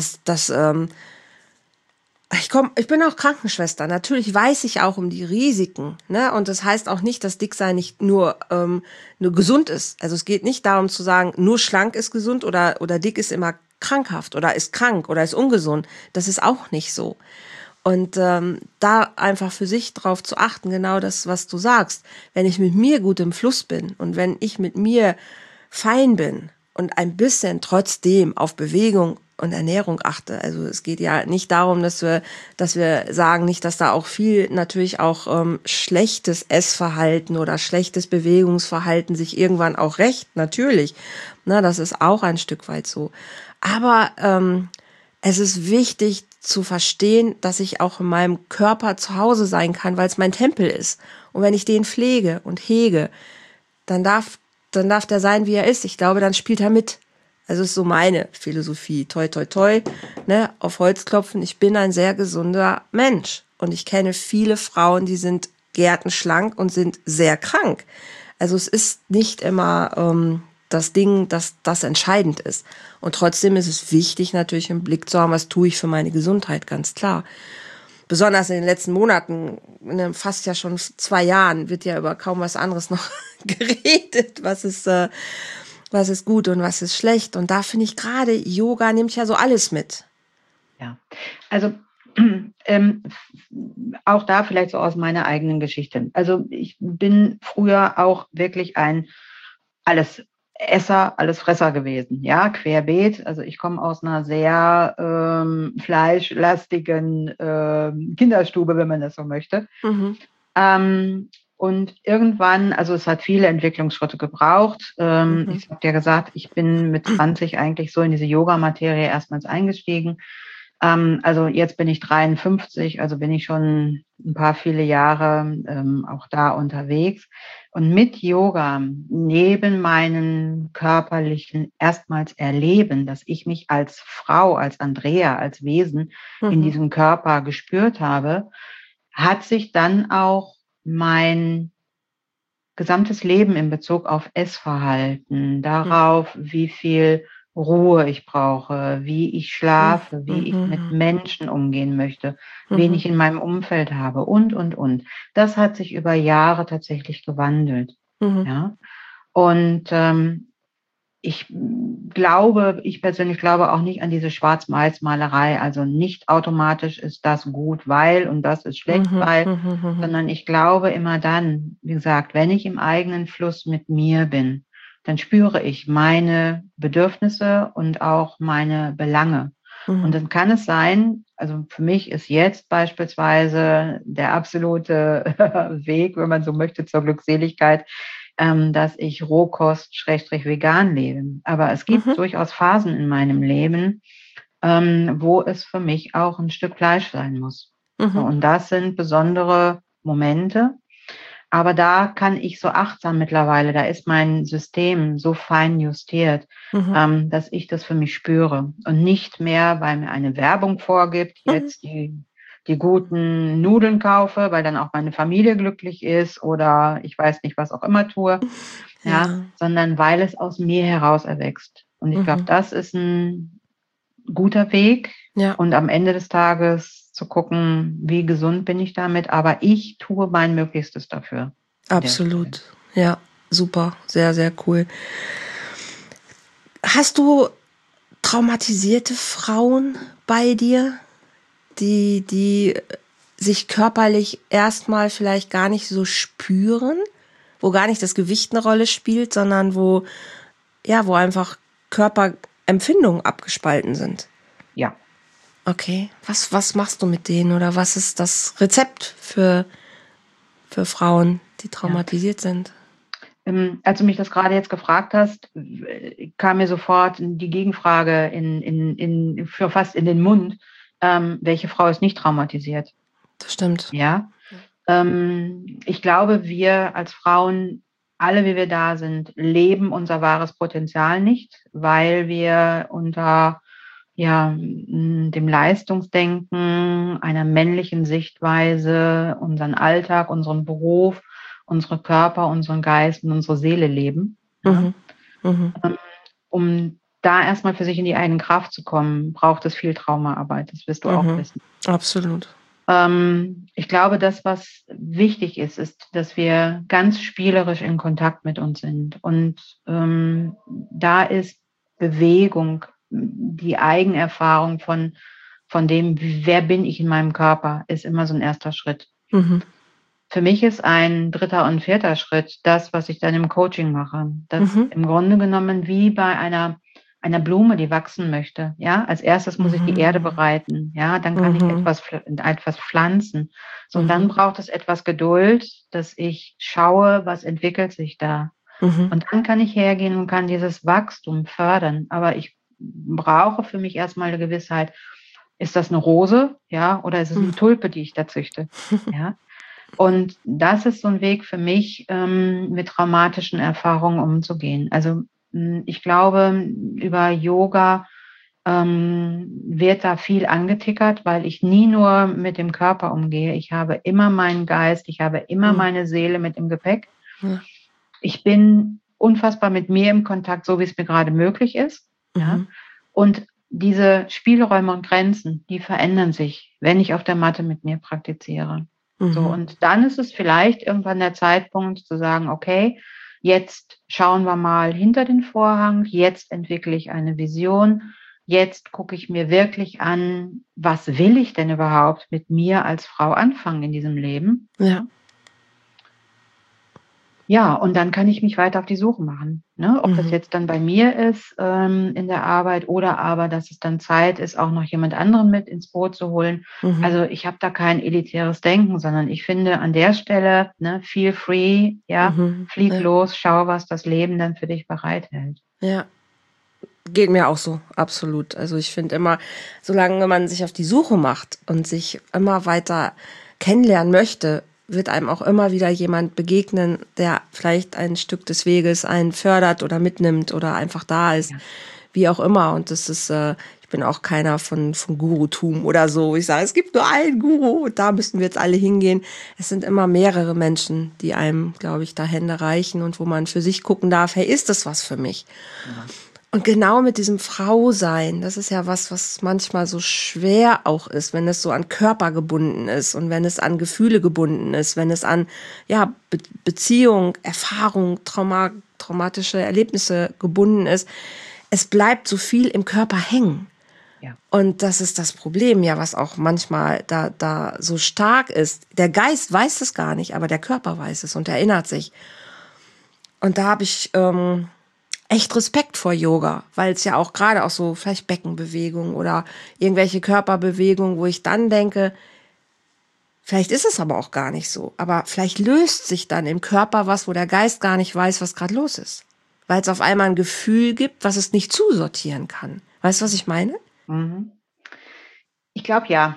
S1: ich bin auch Krankenschwester. Natürlich weiß ich auch um die Risiken, ne? Und das heißt auch nicht, dass Dicksein nicht nur gesund ist. Also es geht nicht darum zu sagen, nur schlank ist gesund oder dick ist immer krankhaft oder ist krank oder ist ungesund. Das ist auch nicht so. Und da einfach für sich drauf zu achten, genau das, was du sagst. Wenn ich mit mir gut im Fluss bin und wenn ich mit mir fein bin und ein bisschen trotzdem auf Bewegung und Ernährung achte. Also es geht ja nicht darum, dass wir sagen, nicht, dass da auch viel natürlich auch schlechtes Essverhalten oder schlechtes Bewegungsverhalten sich irgendwann auch rächt, natürlich. Na, das ist auch ein Stück weit so. Aber es ist wichtig zu verstehen, dass ich auch in meinem Körper zu Hause sein kann, weil es mein Tempel ist. Und wenn ich den pflege und hege, dann darf der sein, wie er ist. Ich glaube, dann spielt er mit. Also ist so meine Philosophie. Toi, toi, toi, ne, auf Holz klopfen. Ich bin ein sehr gesunder Mensch. Und ich kenne viele Frauen, die sind gärtenschlank und sind sehr krank. Also es ist nicht immer das Ding, dass das entscheidend ist. Und trotzdem ist es wichtig, natürlich im Blick zu haben, was tue ich für meine Gesundheit, ganz klar. Besonders in den letzten Monaten, fast ja schon 2 Jahren, wird ja über kaum was anderes noch geredet, was ist gut und was ist schlecht. Und da finde ich gerade, Yoga nimmt ja so alles mit.
S2: Ja, also auch da vielleicht so aus meiner eigenen Geschichte. Also ich bin früher auch wirklich ein Allesesser, Allesfresser gewesen, ja, querbeet. Also ich komme aus einer sehr fleischlastigen Kinderstube, wenn man das so möchte.
S1: Mhm.
S2: Und irgendwann, also es hat viele Entwicklungsschritte gebraucht.
S1: Mhm.
S2: Ich habe dir gesagt, ich bin mit 20 eigentlich so in diese Yoga-Materie erstmals eingestiegen. Also jetzt bin ich 53, also bin ich schon ein paar viele Jahre auch da unterwegs. Und mit Yoga, neben meinem körperlichen erstmals Erleben, dass ich mich als Frau, als Andrea, als Wesen in
S1: Mhm.
S2: diesem Körper gespürt habe, hat sich dann auch mein gesamtes Leben in Bezug auf Essverhalten,
S1: Mhm.
S2: darauf, wie viel Ruhe ich brauche, wie ich schlafe, wie ich mit
S1: Mhm.
S2: Menschen umgehen möchte, wen
S1: Mhm.
S2: ich in meinem Umfeld habe und. Das hat sich über Jahre tatsächlich gewandelt.
S1: Mhm.
S2: Ja. Und ich persönlich glaube auch nicht an diese Schwarz-Weiß-Malerei. Also nicht automatisch ist das gut, weil und das ist schlecht,
S1: Mhm.
S2: weil,
S1: Mhm. Mhm.
S2: sondern ich glaube immer dann, wie gesagt, wenn ich im eigenen Fluss mit mir bin, dann spüre ich meine Bedürfnisse und auch meine Belange. Und
S1: Mhm.
S2: dann kann es sein, also für mich ist jetzt beispielsweise der absolute Weg, wenn man so möchte, zur Glückseligkeit, dass ich Rohkost-vegan lebe. Aber es gibt
S1: Mhm.
S2: durchaus Phasen in meinem Leben, wo es für mich auch ein Stück Fleisch sein muss. So,
S1: Mhm.
S2: und das sind besondere Momente. Aber da kann ich so achtsam mittlerweile, da ist mein System so fein justiert,
S1: Mhm.
S2: dass ich das für mich spüre und nicht mehr, weil mir eine Werbung vorgibt,
S1: Mhm.
S2: jetzt die guten Nudeln kaufe, weil dann auch meine Familie glücklich ist oder ich weiß nicht, was auch immer tue, ja,
S1: Ja.
S2: sondern weil es aus mir heraus erwächst. Und ich glaube,
S1: Mhm.
S2: das ist ein guter Weg
S1: Ja.
S2: und am Ende des Tages zu gucken, wie gesund bin ich damit, aber ich tue mein Möglichstes dafür an der Stelle.
S1: Absolut. Ja, super, sehr, sehr cool. Hast du traumatisierte Frauen bei dir, die sich körperlich erstmal vielleicht gar nicht so spüren, wo gar nicht das Gewicht eine Rolle spielt, sondern wo einfach Körperempfindungen abgespalten sind?
S2: Ja.
S1: Okay, was machst du mit denen oder was ist das Rezept für Frauen, die
S2: Ja.
S1: traumatisiert sind?
S2: Als du mich das gerade jetzt gefragt hast, kam mir sofort die Gegenfrage für fast in den Mund. Welche Frau ist nicht traumatisiert?
S1: Das stimmt.
S2: Ja. Ich glaube, wir als Frauen, alle wie wir da sind, leben unser wahres Potenzial nicht, weil wir unter dem Leistungsdenken, einer männlichen Sichtweise, unseren Alltag, unseren Beruf, unsere Körper, unseren Geist und unsere Seele leben. Ja?
S1: Mhm. Mhm.
S2: Um da erstmal für sich in die eigene Kraft zu kommen, braucht es viel Traumaarbeit. Das wirst du auch wissen.
S1: Absolut.
S2: Ich glaube, das, was wichtig ist, ist, dass wir ganz spielerisch in Kontakt mit uns sind. Und da ist Bewegung, die Eigenerfahrung von dem, wer bin ich in meinem Körper, ist immer so ein erster Schritt.
S1: Mhm.
S2: Für mich ist ein dritter und vierter Schritt das, was ich dann im Coaching mache. Das im Grunde genommen wie bei einer Blume, die wachsen möchte. Ja, als erstes muss ich die Erde bereiten. Ja, dann kann ich etwas pflanzen. So, und dann braucht es etwas Geduld, dass ich schaue, was entwickelt sich da. Und dann kann ich hergehen und kann dieses Wachstum fördern. Aber ich brauche für mich erstmal eine Gewissheit, ist das eine Rose, ja, oder ist es eine Tulpe, die ich da züchte? Ja. Und das ist so ein Weg für mich, mit traumatischen Erfahrungen umzugehen. Also, ich glaube, über Yoga, wird da viel angetickert, weil ich nie nur mit dem Körper umgehe. Ich habe immer meinen Geist, ich habe immer meine Seele mit im Gepäck.
S1: Ja.
S2: Ich bin unfassbar mit mir im Kontakt, so wie es mir gerade möglich ist, ja. Und diese Spielräume und Grenzen, die verändern sich, wenn ich auf der Matte mit mir praktiziere. So, und dann ist es vielleicht irgendwann der Zeitpunkt zu sagen, okay, jetzt schauen wir mal hinter den Vorhang, jetzt entwickle ich eine Vision, jetzt gucke ich mir wirklich an, was will ich denn überhaupt mit mir als Frau anfangen in diesem Leben?
S1: Ja.
S2: Ja, und dann kann ich mich weiter auf die Suche machen, ne? Ob das jetzt dann bei mir ist, in der Arbeit oder aber, dass es dann Zeit ist, auch noch jemand anderen mit ins Boot zu holen. Also, ich habe da kein elitäres Denken, sondern ich finde an der Stelle, ne, feel free, ja, flieg los, schau, was das Leben dann für dich bereithält.
S1: Ja. Geht mir auch so, absolut. Also ich finde immer, solange man sich auf die Suche macht und sich immer weiter kennenlernen möchte, wird einem auch immer wieder jemand begegnen, der vielleicht ein Stück des Weges einen fördert oder mitnimmt oder einfach da ist, wie auch immer. Und das ist, ich bin auch keiner von Gurutum oder so. Ich sage, es gibt nur einen Guru und da müssten wir jetzt alle hingehen. Es sind immer mehrere Menschen, die einem, glaube ich, da Hände reichen und wo man für sich gucken darf, hey, ist das was für mich? Ja. Und genau mit diesem Frausein, das ist ja was manchmal so schwer auch ist, wenn es so an Körper gebunden ist und wenn es an Gefühle gebunden ist, wenn es an Beziehung, Erfahrung, traumatische Erlebnisse gebunden ist. Es bleibt so viel im Körper hängen. Ja. Und das ist das Problem, ja, was auch manchmal da so stark ist. Der Geist weiß es gar nicht, aber der Körper weiß es und erinnert sich. Und da habe ich echt Respekt vor Yoga, weil es ja auch gerade auch so vielleicht Beckenbewegung oder irgendwelche Körperbewegungen, wo ich dann denke, vielleicht ist es aber auch gar nicht so, aber vielleicht löst sich dann im Körper was, wo der Geist gar nicht weiß, was gerade los ist, weil es auf einmal ein Gefühl gibt, was es nicht zusortieren kann. Weißt du, was ich meine?
S2: Ich glaube ja.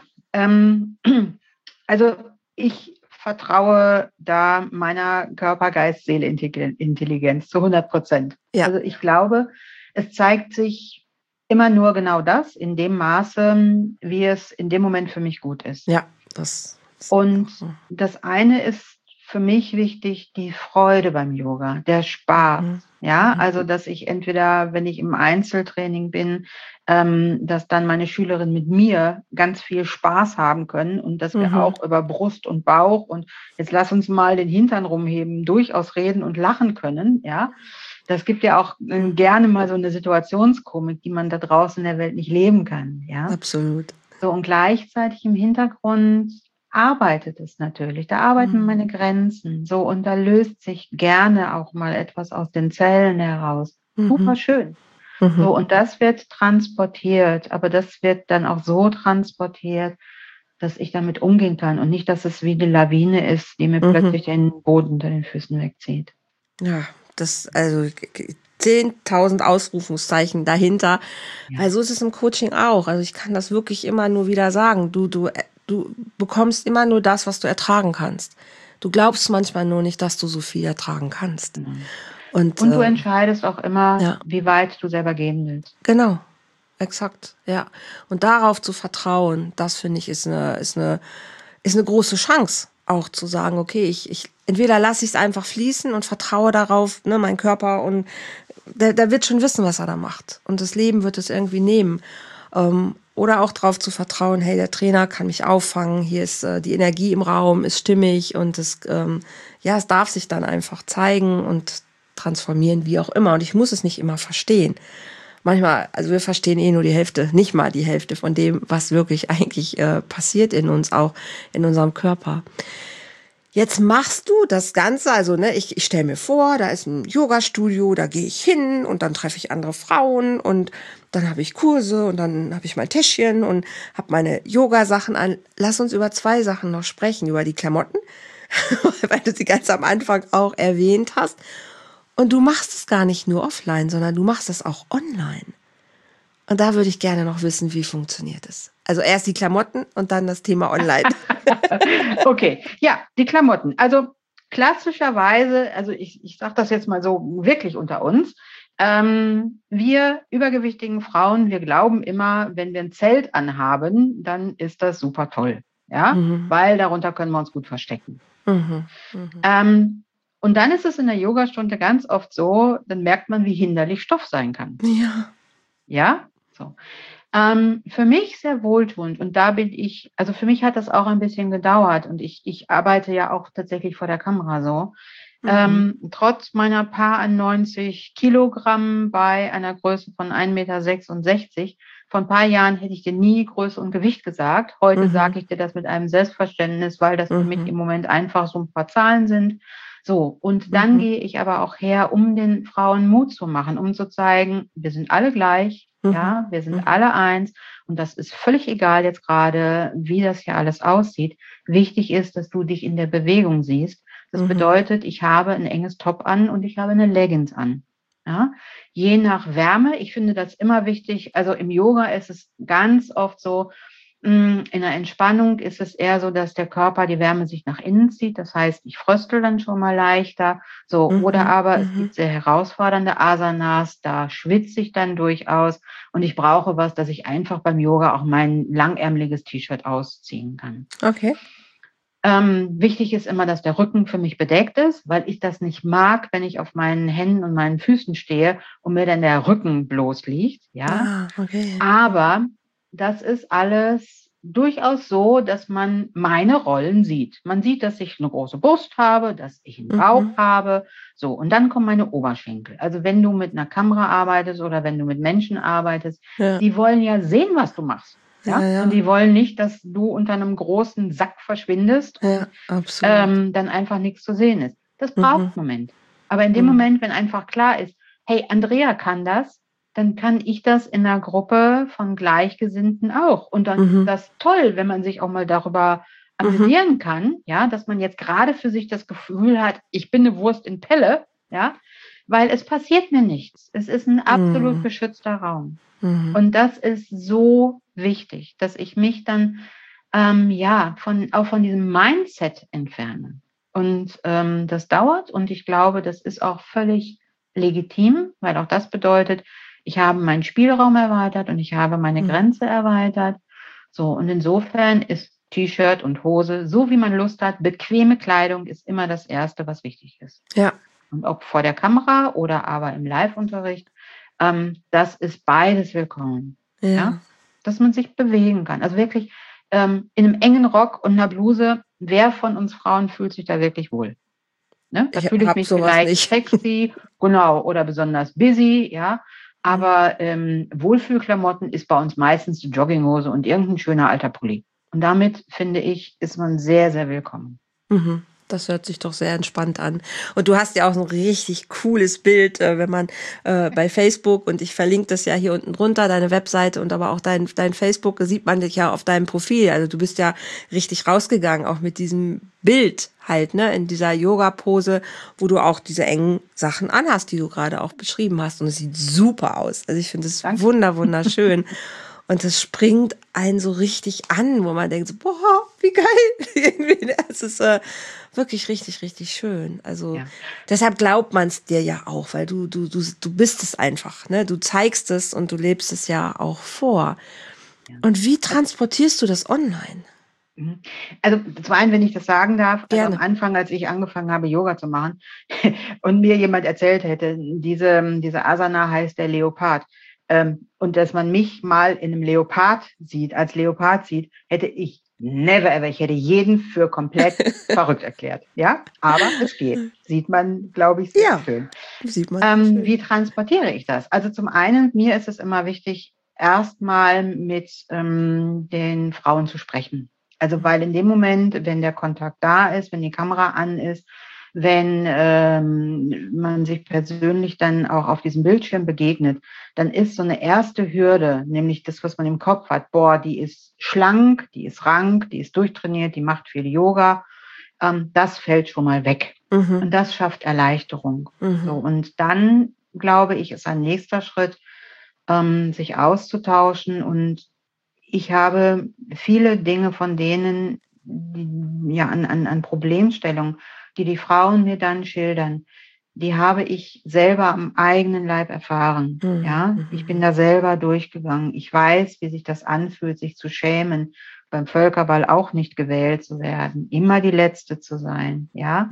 S2: Also ich vertraue da meiner Körper-Geist-Seele-Intelligenz zu 100%. Ja. Also ich glaube, es zeigt sich immer nur genau das in dem Maße, wie es in dem Moment für mich gut ist.
S1: Ja, das.
S2: Und das eine ist für mich wichtig, die Freude beim Yoga, der Spaß. Ja, also dass ich entweder, wenn ich im Einzeltraining bin, dass dann meine Schülerinnen mit mir ganz viel Spaß haben können und dass wir auch über Brust und Bauch und jetzt lass uns mal den Hintern rumheben, durchaus reden und lachen können, ja. Das gibt ja auch gerne mal so eine Situationskomik, die man da draußen in der Welt nicht leben kann, ja.
S1: Absolut.
S2: So, und gleichzeitig im Hintergrund arbeitet es natürlich. Da arbeiten meine Grenzen. So, und da löst sich gerne auch mal etwas aus den Zellen heraus. Super schön. So, und das wird transportiert, aber das wird dann auch so transportiert, dass ich damit umgehen kann und nicht, dass es wie eine Lawine ist, die mir plötzlich den Boden unter den Füßen wegzieht.
S1: Ja, das, also 10.000 Ausrufungszeichen dahinter, weil so ist es im Coaching auch. Also ich kann das wirklich immer nur wieder sagen. Du bekommst immer nur das, was du ertragen kannst. Du glaubst manchmal nur nicht, dass du so viel ertragen kannst. Und
S2: du entscheidest auch immer, wie weit du selber gehen willst.
S1: Genau, exakt, ja. Und darauf zu vertrauen, das finde ich ist eine große Chance, auch zu sagen, okay, ich entweder lasse ich es einfach fließen und vertraue darauf, ne, mein Körper, und der wird schon wissen, was er da macht. Und das Leben wird es irgendwie nehmen. Oder auch darauf zu vertrauen, hey, der Trainer kann mich auffangen, hier ist die Energie im Raum, ist stimmig und es darf sich dann einfach zeigen und transformieren, wie auch immer. Und ich muss es nicht immer verstehen. Manchmal, also wir verstehen nur die Hälfte, nicht mal die Hälfte von dem, was wirklich eigentlich passiert in uns, auch in unserem Körper. Jetzt machst du das Ganze, also ne, ich stelle mir vor, da ist ein Yoga-Studio, da gehe ich hin und dann treffe ich andere Frauen und dann habe ich Kurse und dann habe ich mein Täschchen und habe meine Yoga-Sachen an. Lass uns über 2 Sachen noch sprechen, über die Klamotten, weil du sie ganz am Anfang auch erwähnt hast. Und du machst es gar nicht nur offline, sondern du machst es auch online. Und da würde ich gerne noch wissen, wie funktioniert es. Also erst die Klamotten und dann das Thema online.
S2: Okay, ja, die Klamotten. Also klassischerweise, also ich sage das jetzt mal so wirklich unter uns, wir übergewichtigen Frauen, wir glauben immer, wenn wir ein Zelt anhaben, dann ist das super toll, ja, weil darunter können wir uns gut verstecken. Und dann ist es in der Yogastunde ganz oft so, dann merkt man, wie hinderlich Stoff sein kann.
S1: Ja.
S2: Ja, so. Für mich sehr wohltuend und da bin ich, also für mich hat das auch ein bisschen gedauert und ich arbeite ja auch tatsächlich vor der Kamera so. Trotz meiner paar 90 Kilogramm bei einer Größe von 1,66 Meter, vor ein paar Jahren hätte ich dir nie Größe und Gewicht gesagt. Heute sage ich dir das mit einem Selbstverständnis, weil das für mich im Moment einfach so ein paar Zahlen sind. So, und dann gehe ich aber auch her, um den Frauen Mut zu machen, um zu zeigen, wir sind alle gleich, ja, wir sind alle eins und das ist völlig egal jetzt gerade, wie das hier alles aussieht. Wichtig ist, dass du dich in der Bewegung siehst. Das bedeutet, ich habe ein enges Top an und ich habe eine Leggings an. Ja, je nach Wärme, ich finde das immer wichtig, also im Yoga ist es ganz oft so, in der Entspannung ist es eher so, dass der Körper die Wärme sich nach innen zieht. Das heißt, ich fröstel dann schon mal leichter. So, oder aber es gibt sehr herausfordernde Asanas, da schwitze ich dann durchaus und ich brauche was, dass ich einfach beim Yoga auch mein langärmeliges T-Shirt ausziehen kann.
S1: Okay.
S2: Wichtig ist immer, dass der Rücken für mich bedeckt ist, weil ich das nicht mag, wenn ich auf meinen Händen und meinen Füßen stehe und mir dann der Rücken bloß liegt. Ja,
S1: okay.
S2: Aber das ist alles durchaus so, dass man meine Rollen sieht. Man sieht, dass ich eine große Brust habe, dass ich einen Bauch habe. So, und dann kommen meine Oberschenkel. Also wenn du mit einer Kamera arbeitest oder wenn du mit Menschen arbeitest, die wollen ja sehen, was du machst. Ja? Und die wollen nicht, dass du unter einem großen Sack verschwindest und dann einfach nichts zu sehen ist. Das braucht einen Moment. Aber in dem Moment, wenn einfach klar ist, hey, Andrea kann das, dann kann ich das in einer Gruppe von Gleichgesinnten auch. Und dann ist das toll, wenn man sich auch mal darüber amüsieren kann, ja, dass man jetzt gerade für sich das Gefühl hat, ich bin eine Wurst in Pelle, ja, weil es passiert mir nichts. Es ist ein absolut geschützter Raum. Und das ist so wichtig, dass ich mich dann von diesem Mindset entferne. Und das dauert und ich glaube, das ist auch völlig legitim, weil auch das bedeutet, ich habe meinen Spielraum erweitert und ich habe meine Grenze erweitert. So, und insofern ist T-Shirt und Hose, so wie man Lust hat, bequeme Kleidung ist immer das Erste, was wichtig ist.
S1: Ja.
S2: Und ob vor der Kamera oder aber im Live-Unterricht, das ist beides willkommen. Ja? Dass man sich bewegen kann. Also wirklich in einem engen Rock und einer Bluse, wer von uns Frauen fühlt sich da wirklich wohl? Ne? Da
S1: Ich
S2: fühle ich
S1: hab
S2: mich
S1: sowas
S2: vielleicht
S1: nicht.
S2: sexy, genau, oder besonders busy, ja. Aber Wohlfühlklamotten ist bei uns meistens die Jogginghose und irgendein schöner alter Pulli. Und damit, finde ich, ist man sehr, sehr willkommen.
S1: Mhm. Das hört sich doch sehr entspannt an. Und du hast ja auch so ein richtig cooles Bild, wenn man bei Facebook, und ich verlinke das ja hier unten drunter, deine Webseite und aber auch dein Facebook, sieht man dich ja auf deinem Profil. Also du bist ja richtig rausgegangen, auch mit diesem Bild halt, ne, in dieser Yoga-Pose, wo du auch diese engen Sachen anhast, die du gerade auch beschrieben hast. Und es sieht super aus. Also ich finde es wunderschön. Und das springt einen so richtig an, wo man denkt, so, boah, wie geil. Es ist wirklich richtig schön. Also deshalb glaubt man es dir ja auch, weil du bist es einfach. Ne? Du zeigst es und du lebst es ja auch vor. Ja. Und wie transportierst du das online?
S2: Also zum einen, wenn ich das sagen darf, also am Anfang, als ich angefangen habe, Yoga zu machen und mir jemand erzählt hätte, diese Asana heißt der Leopard, und dass man mich mal in einem als Leopard sieht, hätte ich never ever, ich hätte jeden für komplett verrückt erklärt. Ja, aber es geht. Sieht man, glaube ich, sehr schön.
S1: Sieht man schön.
S2: Wie transportiere ich das? Also zum einen, mir ist es immer wichtig, erstmal mit den Frauen zu sprechen. Also weil in dem Moment, wenn der Kontakt da ist, wenn die Kamera an ist, wenn man sich persönlich dann auch auf diesem Bildschirm begegnet, dann ist so eine erste Hürde, nämlich das, was man im Kopf hat, boah, die ist schlank, die ist rank, die ist durchtrainiert, die macht viel Yoga, das fällt schon mal weg. Und das schafft Erleichterung. So, und dann, glaube ich, ist ein nächster Schritt, sich auszutauschen. Und ich habe viele Dinge von denen, an Problemstellungen, die Frauen mir dann schildern, die habe ich selber am eigenen Leib erfahren. Ja, ich bin da selber durchgegangen. Ich weiß, wie sich das anfühlt, sich zu schämen, beim Völkerball auch nicht gewählt zu werden, immer die Letzte zu sein, ja,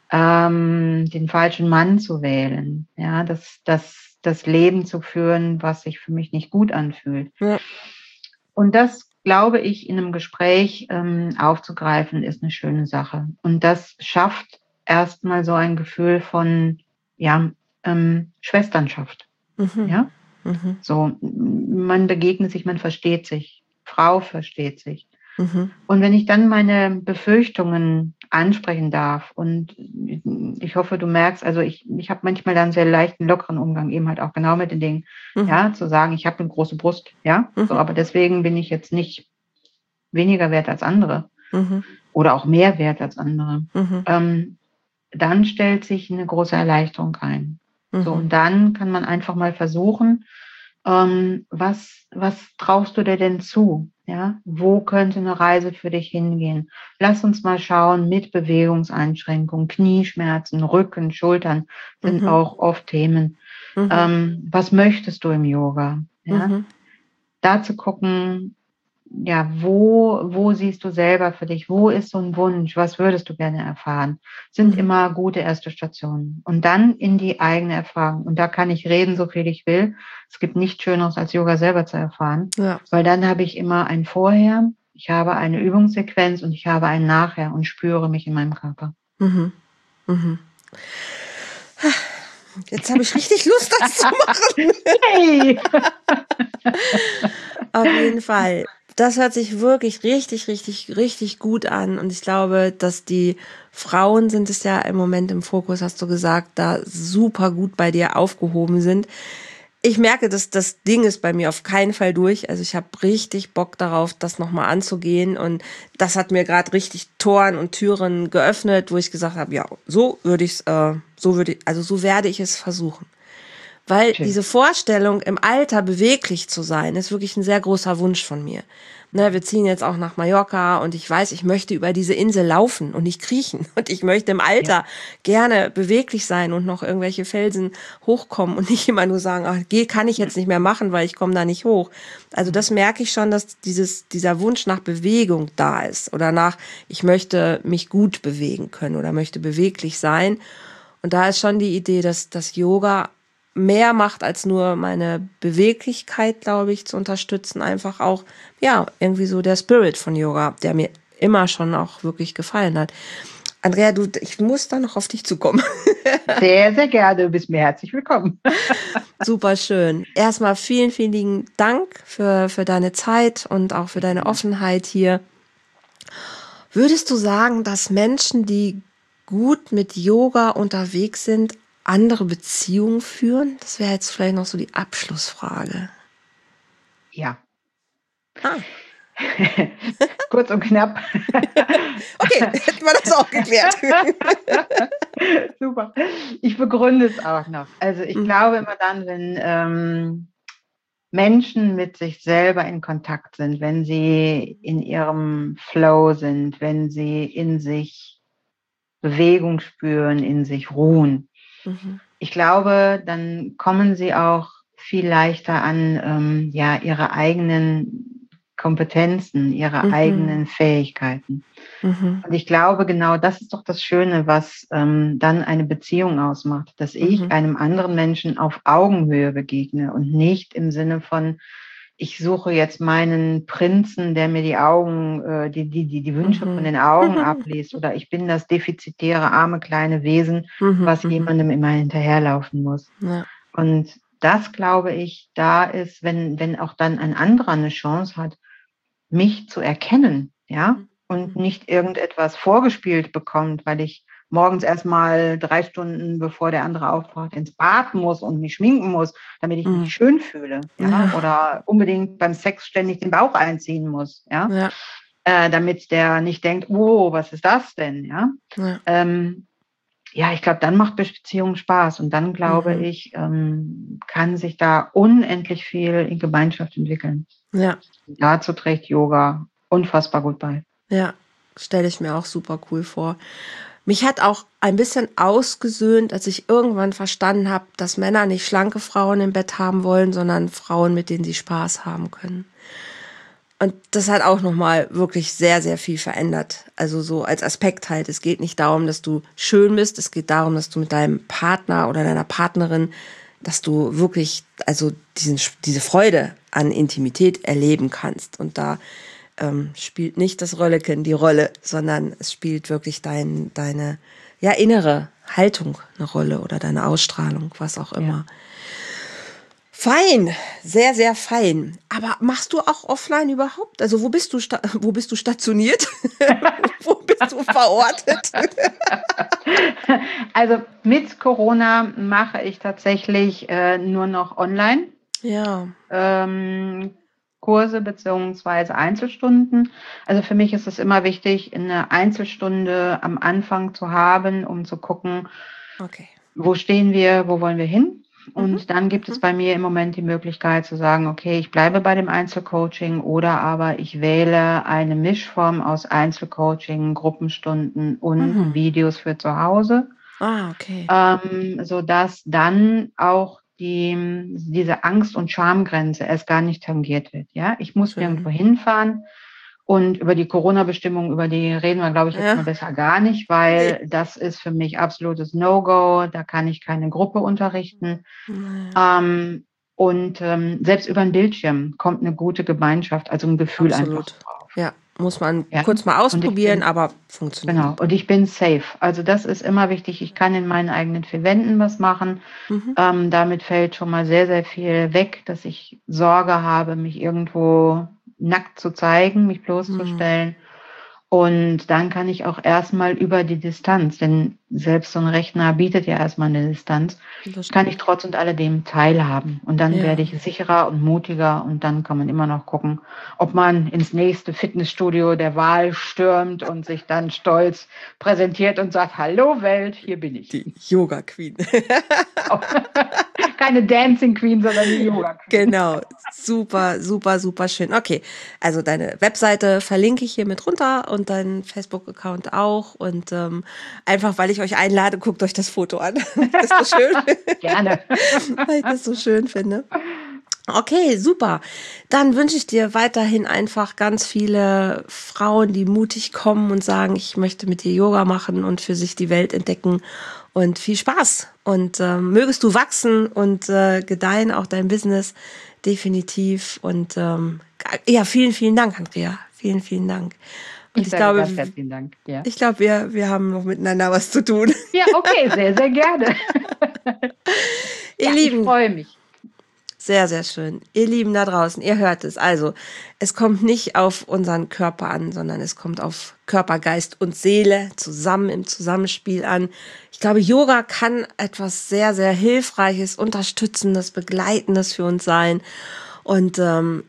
S2: den falschen Mann zu wählen, ja, das Leben zu führen, was sich für mich nicht gut anfühlt. Ja. Und das, glaube ich, in einem Gespräch aufzugreifen, ist eine schöne Sache. Und das schafft erstmal so ein Gefühl von, Schwesternschaft. Ja? So, man begegnet sich, man versteht sich. Frau versteht sich. Und wenn ich dann meine Befürchtungen ansprechen darf, und ich hoffe, du merkst, also ich habe manchmal dann sehr leichten, lockeren Umgang, eben halt auch genau mit den Dingen, ja, zu sagen, ich habe eine große Brust, ja, so, aber deswegen bin ich jetzt nicht weniger wert als andere oder auch mehr wert als andere. Dann stellt sich eine große Erleichterung ein. So, und dann kann man einfach mal versuchen, was traust du dir denn zu? Ja, wo könnte eine Reise für dich hingehen? Lass uns mal schauen, mit Bewegungseinschränkungen, Knieschmerzen, Rücken, Schultern sind auch oft Themen. Was möchtest du im Yoga? Ja, da zu gucken, ja, wo siehst du selber für dich? Wo ist so ein Wunsch? Was würdest du gerne erfahren? Sind immer gute erste Stationen. Und dann in die eigene Erfahrung. Und da kann ich reden, so viel ich will. Es gibt nichts Schöneres, als Yoga selber zu erfahren. Ja. Weil dann habe ich immer ein Vorher, ich habe eine Übungssequenz und ich habe ein Nachher und spüre mich in meinem Körper.
S1: Jetzt habe ich richtig Lust, das zu machen. Hey. Auf jeden Fall. Das hört sich wirklich richtig gut an. Und ich glaube, dass die Frauen sind es ja im Moment im Fokus, hast du gesagt, da super gut bei dir aufgehoben sind. Ich merke, dass das Ding ist bei mir auf keinen Fall durch. Also ich habe richtig Bock darauf, das nochmal anzugehen. Und das hat mir gerade richtig Toren und Türen geöffnet, wo ich gesagt habe, ja, so werde ich es versuchen. Weil diese Vorstellung, im Alter beweglich zu sein, ist wirklich ein sehr großer Wunsch von mir. Ne, wir ziehen jetzt auch nach Mallorca und ich weiß, ich möchte über diese Insel laufen und nicht kriechen. Und ich möchte im Alter gerne beweglich sein und noch irgendwelche Felsen hochkommen und nicht immer nur sagen, ach, kann ich jetzt nicht mehr machen, weil ich komme da nicht hoch. Also das merke ich schon, dass dieser Wunsch nach Bewegung da ist oder nach, ich möchte mich gut bewegen können oder möchte beweglich sein. Und da ist schon die Idee, dass das Yoga mehr macht, als nur meine Beweglichkeit, glaube ich, zu unterstützen. Einfach auch, ja, irgendwie so der Spirit von Yoga, der mir immer schon auch wirklich gefallen hat. Andrea, ich muss da noch auf dich zukommen.
S2: Sehr, sehr gerne. Du bist mir herzlich willkommen.
S1: Super schön. Erstmal vielen, vielen lieben Dank für deine Zeit und auch für deine Offenheit hier. Würdest du sagen, dass Menschen, die gut mit Yoga unterwegs sind, andere Beziehungen führen? Das wäre jetzt vielleicht noch so die Abschlussfrage.
S2: Ja.
S1: Ah.
S2: Kurz und knapp.
S1: Okay, hätten wir das auch geklärt.
S2: Super. Ich begründe es auch noch. Also ich glaube immer dann, wenn Menschen mit sich selber in Kontakt sind, wenn sie in ihrem Flow sind, wenn sie in sich Bewegung spüren, in sich ruhen. Ich glaube, dann kommen sie auch viel leichter an ihre eigenen Kompetenzen, ihre eigenen Fähigkeiten. Und ich glaube, genau das ist doch das Schöne, was dann eine Beziehung ausmacht, dass ich einem anderen Menschen auf Augenhöhe begegne und nicht im Sinne von, ich suche jetzt meinen Prinzen, der mir die Augen, die Wünsche von den Augen abliest, oder ich bin das defizitäre, arme, kleine Wesen, was jemandem immer hinterherlaufen muss. Ja. Und das, glaube ich, da ist, wenn auch dann ein anderer eine Chance hat, mich zu erkennen, ja, und nicht irgendetwas vorgespielt bekommt, weil ich morgens erstmal 3 Stunden, bevor der andere aufwacht, ins Bad muss und mich schminken muss, damit ich mich schön fühle, ja, oder unbedingt beim Sex ständig den Bauch einziehen muss, ja, damit der nicht denkt, oh, was ist das denn, ja. Ja, ich glaube, dann macht Beziehung Spaß und dann, glaube ich, kann sich da unendlich viel in Gemeinschaft entwickeln. Ja. Dazu trägt Yoga unfassbar gut bei.
S1: Ja, stelle ich mir auch super cool vor. Mich hat auch ein bisschen ausgesöhnt, als ich irgendwann verstanden habe, dass Männer nicht schlanke Frauen im Bett haben wollen, sondern Frauen, mit denen sie Spaß haben können. Und das hat auch nochmal wirklich sehr, sehr viel verändert. Also so als Aspekt halt. Es geht nicht darum, dass du schön bist. Es geht darum, dass du mit deinem Partner oder deiner Partnerin, dass du wirklich also diese Freude an Intimität erleben kannst. Und da spielt nicht das Rölleken die Rolle, sondern es spielt wirklich deine innere Haltung eine Rolle oder deine Ausstrahlung, was auch immer. Ja. Fein, sehr, sehr fein. Aber machst du auch offline überhaupt? Also wo bist du stationiert? Wo bist du verortet?
S2: Also mit Corona mache ich tatsächlich nur noch online.
S1: Ja.
S2: Kurse beziehungsweise Einzelstunden. Also für mich ist es immer wichtig, eine Einzelstunde am Anfang zu haben, um zu gucken, wo stehen wir, wo wollen wir hin? Und dann gibt es bei mir im Moment die Möglichkeit zu sagen, okay, ich bleibe bei dem Einzelcoaching oder aber ich wähle eine Mischform aus Einzelcoaching, Gruppenstunden und Videos für zu Hause.
S1: Okay.
S2: Sodass dann auch diese Angst- und Schamgrenze erst gar nicht tangiert wird. Ja, ich muss nirgendwo hinfahren. Und über die Corona-Bestimmungen, über die reden wir, glaube ich, jetzt mal besser gar nicht, weil das ist für mich absolutes No-Go. Da kann ich keine Gruppe unterrichten. Und selbst über den Bildschirm kommt eine gute Gemeinschaft, also ein Gefühl einfach drauf.
S1: Ja, muss man kurz mal ausprobieren, aber funktioniert.
S2: Genau, und ich bin safe. Also das ist immer wichtig. Ich kann in meinen eigenen 4 Wänden was machen. Damit fällt schon mal sehr, sehr viel weg, dass ich Sorge habe, mich irgendwo nackt zu zeigen, mich bloßzustellen. Und dann kann ich auch erstmal über die Distanz, denn selbst so ein Rechner bietet ja erstmal eine Distanz, kann ich trotz und alledem teilhaben. Und dann werde ich sicherer und mutiger und dann kann man immer noch gucken, ob man ins nächste Fitnessstudio der Wahl stürmt und sich dann stolz präsentiert und sagt, hallo Welt, hier bin ich.
S1: Die Yoga Queen.
S2: Keine Dancing Queen, sondern die Yoga Queen.
S1: Genau, super, super, super schön. Okay, also deine Webseite verlinke ich hier mit runter und deinen Facebook-Account auch. Und einfach, weil ich euch einlade, guckt euch das Foto an. Das ist so schön.
S2: Gerne.
S1: Weil ich das so schön finde. Okay, super. Dann wünsche ich dir weiterhin einfach ganz viele Frauen, die mutig kommen und sagen, ich möchte mit dir Yoga machen und für sich die Welt entdecken, und viel Spaß. Und mögest du wachsen und gedeihen, auch dein Business, definitiv. Und ja, vielen, vielen Dank, Andrea. Vielen, vielen Dank. Und
S2: Ich sage ganz herzlichen Dank. Ja.
S1: Ich glaube, wir haben noch miteinander was zu tun.
S2: Ja, okay, sehr, sehr gerne.
S1: Ihr Lieben,
S2: ich freue mich.
S1: Sehr, sehr schön. Ihr Lieben da draußen, ihr hört es. Also, es kommt nicht auf unseren Körper an, sondern es kommt auf Körper, Geist und Seele zusammen im Zusammenspiel an. Ich glaube, Yoga kann etwas sehr, sehr Hilfreiches, Unterstützendes, Begleitendes für uns sein. Und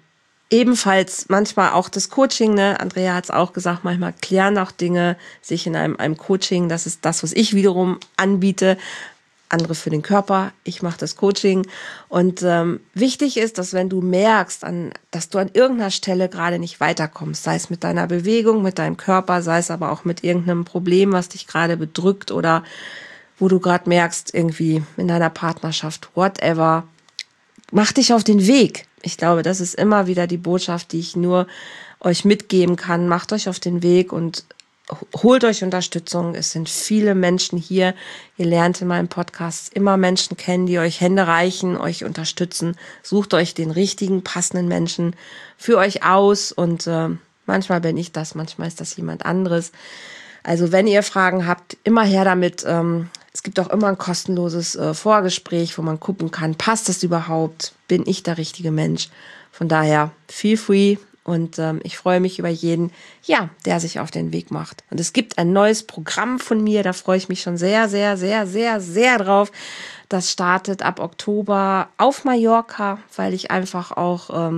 S1: ebenfalls manchmal auch das Coaching, ne? Andrea hat es auch gesagt, manchmal klären auch Dinge sich in einem Coaching. Das ist das, was ich wiederum anbiete. Andere für den Körper, ich mache das Coaching. Und wichtig ist, dass wenn du merkst, dass du an irgendeiner Stelle gerade nicht weiterkommst, sei es mit deiner Bewegung, mit deinem Körper, sei es aber auch mit irgendeinem Problem, was dich gerade bedrückt oder wo du gerade merkst, irgendwie in deiner Partnerschaft, whatever, mach dich auf den Weg. Ich glaube, das ist immer wieder die Botschaft, die ich nur euch mitgeben kann. Macht euch auf den Weg und holt euch Unterstützung. Es sind viele Menschen hier. Ihr lernt in meinem Podcast immer Menschen kennen, die euch Hände reichen, euch unterstützen. Sucht euch den richtigen, passenden Menschen für euch aus. Und manchmal bin ich das, manchmal ist das jemand anderes. Also wenn ihr Fragen habt, immer her damit. Es gibt auch immer ein kostenloses Vorgespräch, wo man gucken kann, passt das überhaupt? Bin ich der richtige Mensch? Von daher, feel free. Und ich freue mich über jeden, ja, der sich auf den Weg macht. Und es gibt ein neues Programm von mir, da freue ich mich schon sehr, sehr, sehr, sehr, sehr drauf. Das startet ab Oktober auf Mallorca, weil ich einfach auch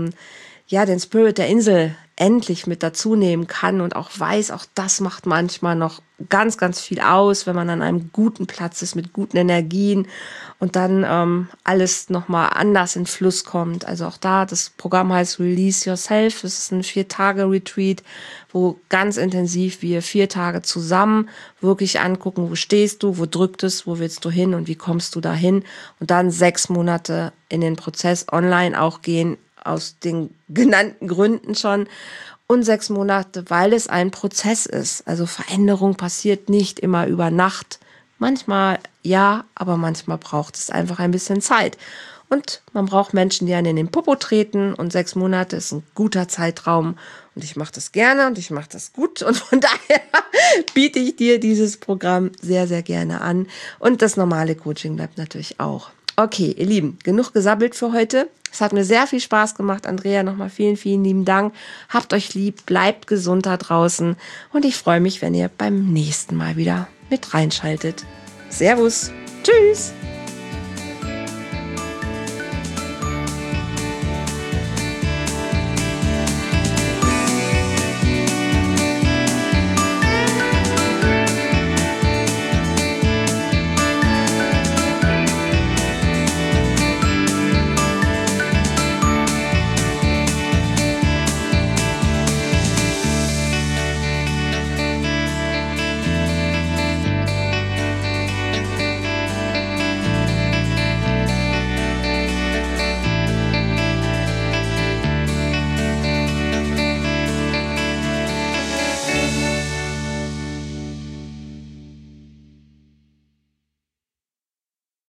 S1: den Spirit der Insel endlich mit dazu nehmen kann und auch weiß, auch das macht manchmal noch ganz, ganz viel aus, wenn man an einem guten Platz ist, mit guten Energien und dann alles nochmal anders in Fluss kommt. Also auch da, das Programm heißt Release Yourself. Es ist ein 4-Tage-Retreat, wo ganz intensiv wir 4 Tage zusammen wirklich angucken, wo stehst du, wo drückt es, wo willst du hin und wie kommst du dahin, und dann 6 Monate in den Prozess online auch gehen, aus den genannten Gründen schon, und 6 Monate, weil es ein Prozess ist. Also Veränderung passiert nicht immer über Nacht. Manchmal ja, aber manchmal braucht es einfach ein bisschen Zeit. Und man braucht Menschen, die einen in den Popo treten, und 6 Monate ist ein guter Zeitraum. Und ich mache das gerne und ich mache das gut. Und von daher biete ich dir dieses Programm sehr, sehr gerne an. Und das normale Coaching bleibt natürlich auch. Okay, ihr Lieben, genug gesabbelt für heute. Es hat mir sehr viel Spaß gemacht. Andrea, nochmal vielen, vielen lieben Dank. Habt euch lieb, bleibt gesund da draußen. Und ich freue mich, wenn ihr beim nächsten Mal wieder mit reinschaltet. Servus. Tschüss.